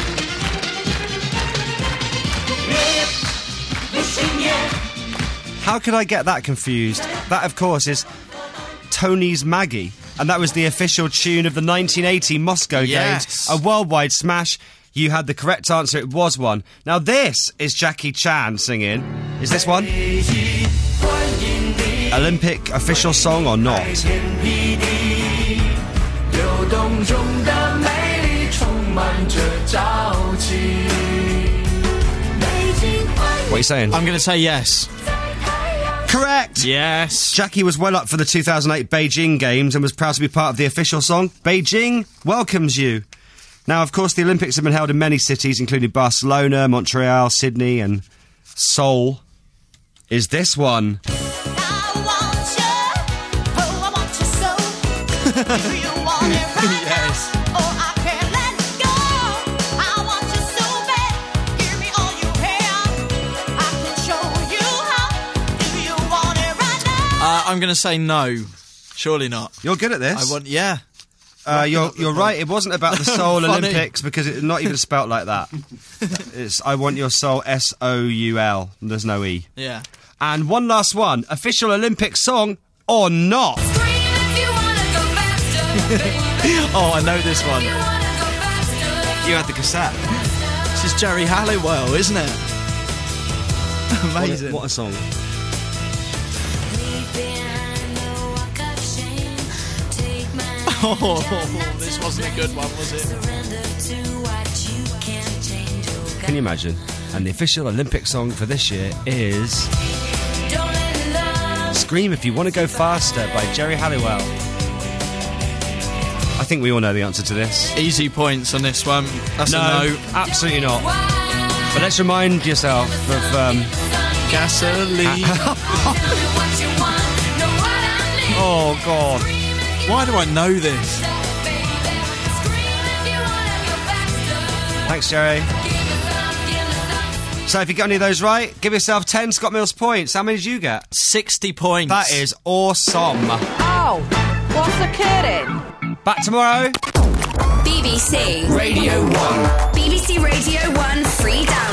[SPEAKER 4] How could I get that confused? That, of course, is Tony's Maggie. And that was the official tune of the nineteen eighty Moscow
[SPEAKER 5] Yes.
[SPEAKER 4] Games. A worldwide smash. You had the correct answer, it was one. Now this is Jackie Chan singing. Is this one? Olympic official song or not?
[SPEAKER 15] 流动中的美丽充满着朝气。
[SPEAKER 4] What are you saying?
[SPEAKER 5] I'm going to say yes.
[SPEAKER 4] Correct!
[SPEAKER 5] Yes.
[SPEAKER 4] Jackie was well up for the two thousand eight Beijing Games and was proud to be part of the official song. Beijing welcomes you. Now, of course, the Olympics have been held in many cities, including Barcelona, Montreal, Sydney, and Seoul. Is this one?
[SPEAKER 5] Yes. Uh, I'm going to say no. Surely not.
[SPEAKER 4] You're good at this.
[SPEAKER 5] I want, yeah.
[SPEAKER 4] Uh, you're
[SPEAKER 5] up the
[SPEAKER 4] you're
[SPEAKER 5] point.
[SPEAKER 4] right. It wasn't about the Seoul
[SPEAKER 5] Funny.
[SPEAKER 4] Olympics because it's not even spelt like that. It's I want your soul, S O U L. There's no E.
[SPEAKER 5] Yeah.
[SPEAKER 4] And one last one. Official Olympic song or not?
[SPEAKER 5] Oh, I know this one.
[SPEAKER 4] You had the cassette.
[SPEAKER 5] This is Jerry Halliwell, isn't it? Amazing.
[SPEAKER 4] What a, what a song.
[SPEAKER 5] Oh, this wasn't a good one, was it?
[SPEAKER 4] Can you imagine? And the official Olympic song for this year is Scream If You Want to Go Faster by Jerry Halliwell. I think we all know the answer to this.
[SPEAKER 5] Easy points on this one. That's
[SPEAKER 4] no,
[SPEAKER 5] a no.
[SPEAKER 4] Absolutely not. But let's remind yourself of um,
[SPEAKER 5] Gasoline.
[SPEAKER 4] Oh, God.
[SPEAKER 5] Why do I know this?
[SPEAKER 4] Thanks, Jerry. So if you got any of those right, give yourself ten Scott Mills points. How many did you get?
[SPEAKER 5] sixty points.
[SPEAKER 4] That is awesome.
[SPEAKER 3] Oh, what's occurring?
[SPEAKER 4] Back tomorrow.
[SPEAKER 1] B B C
[SPEAKER 2] Radio one.
[SPEAKER 1] B B C Radio one free download.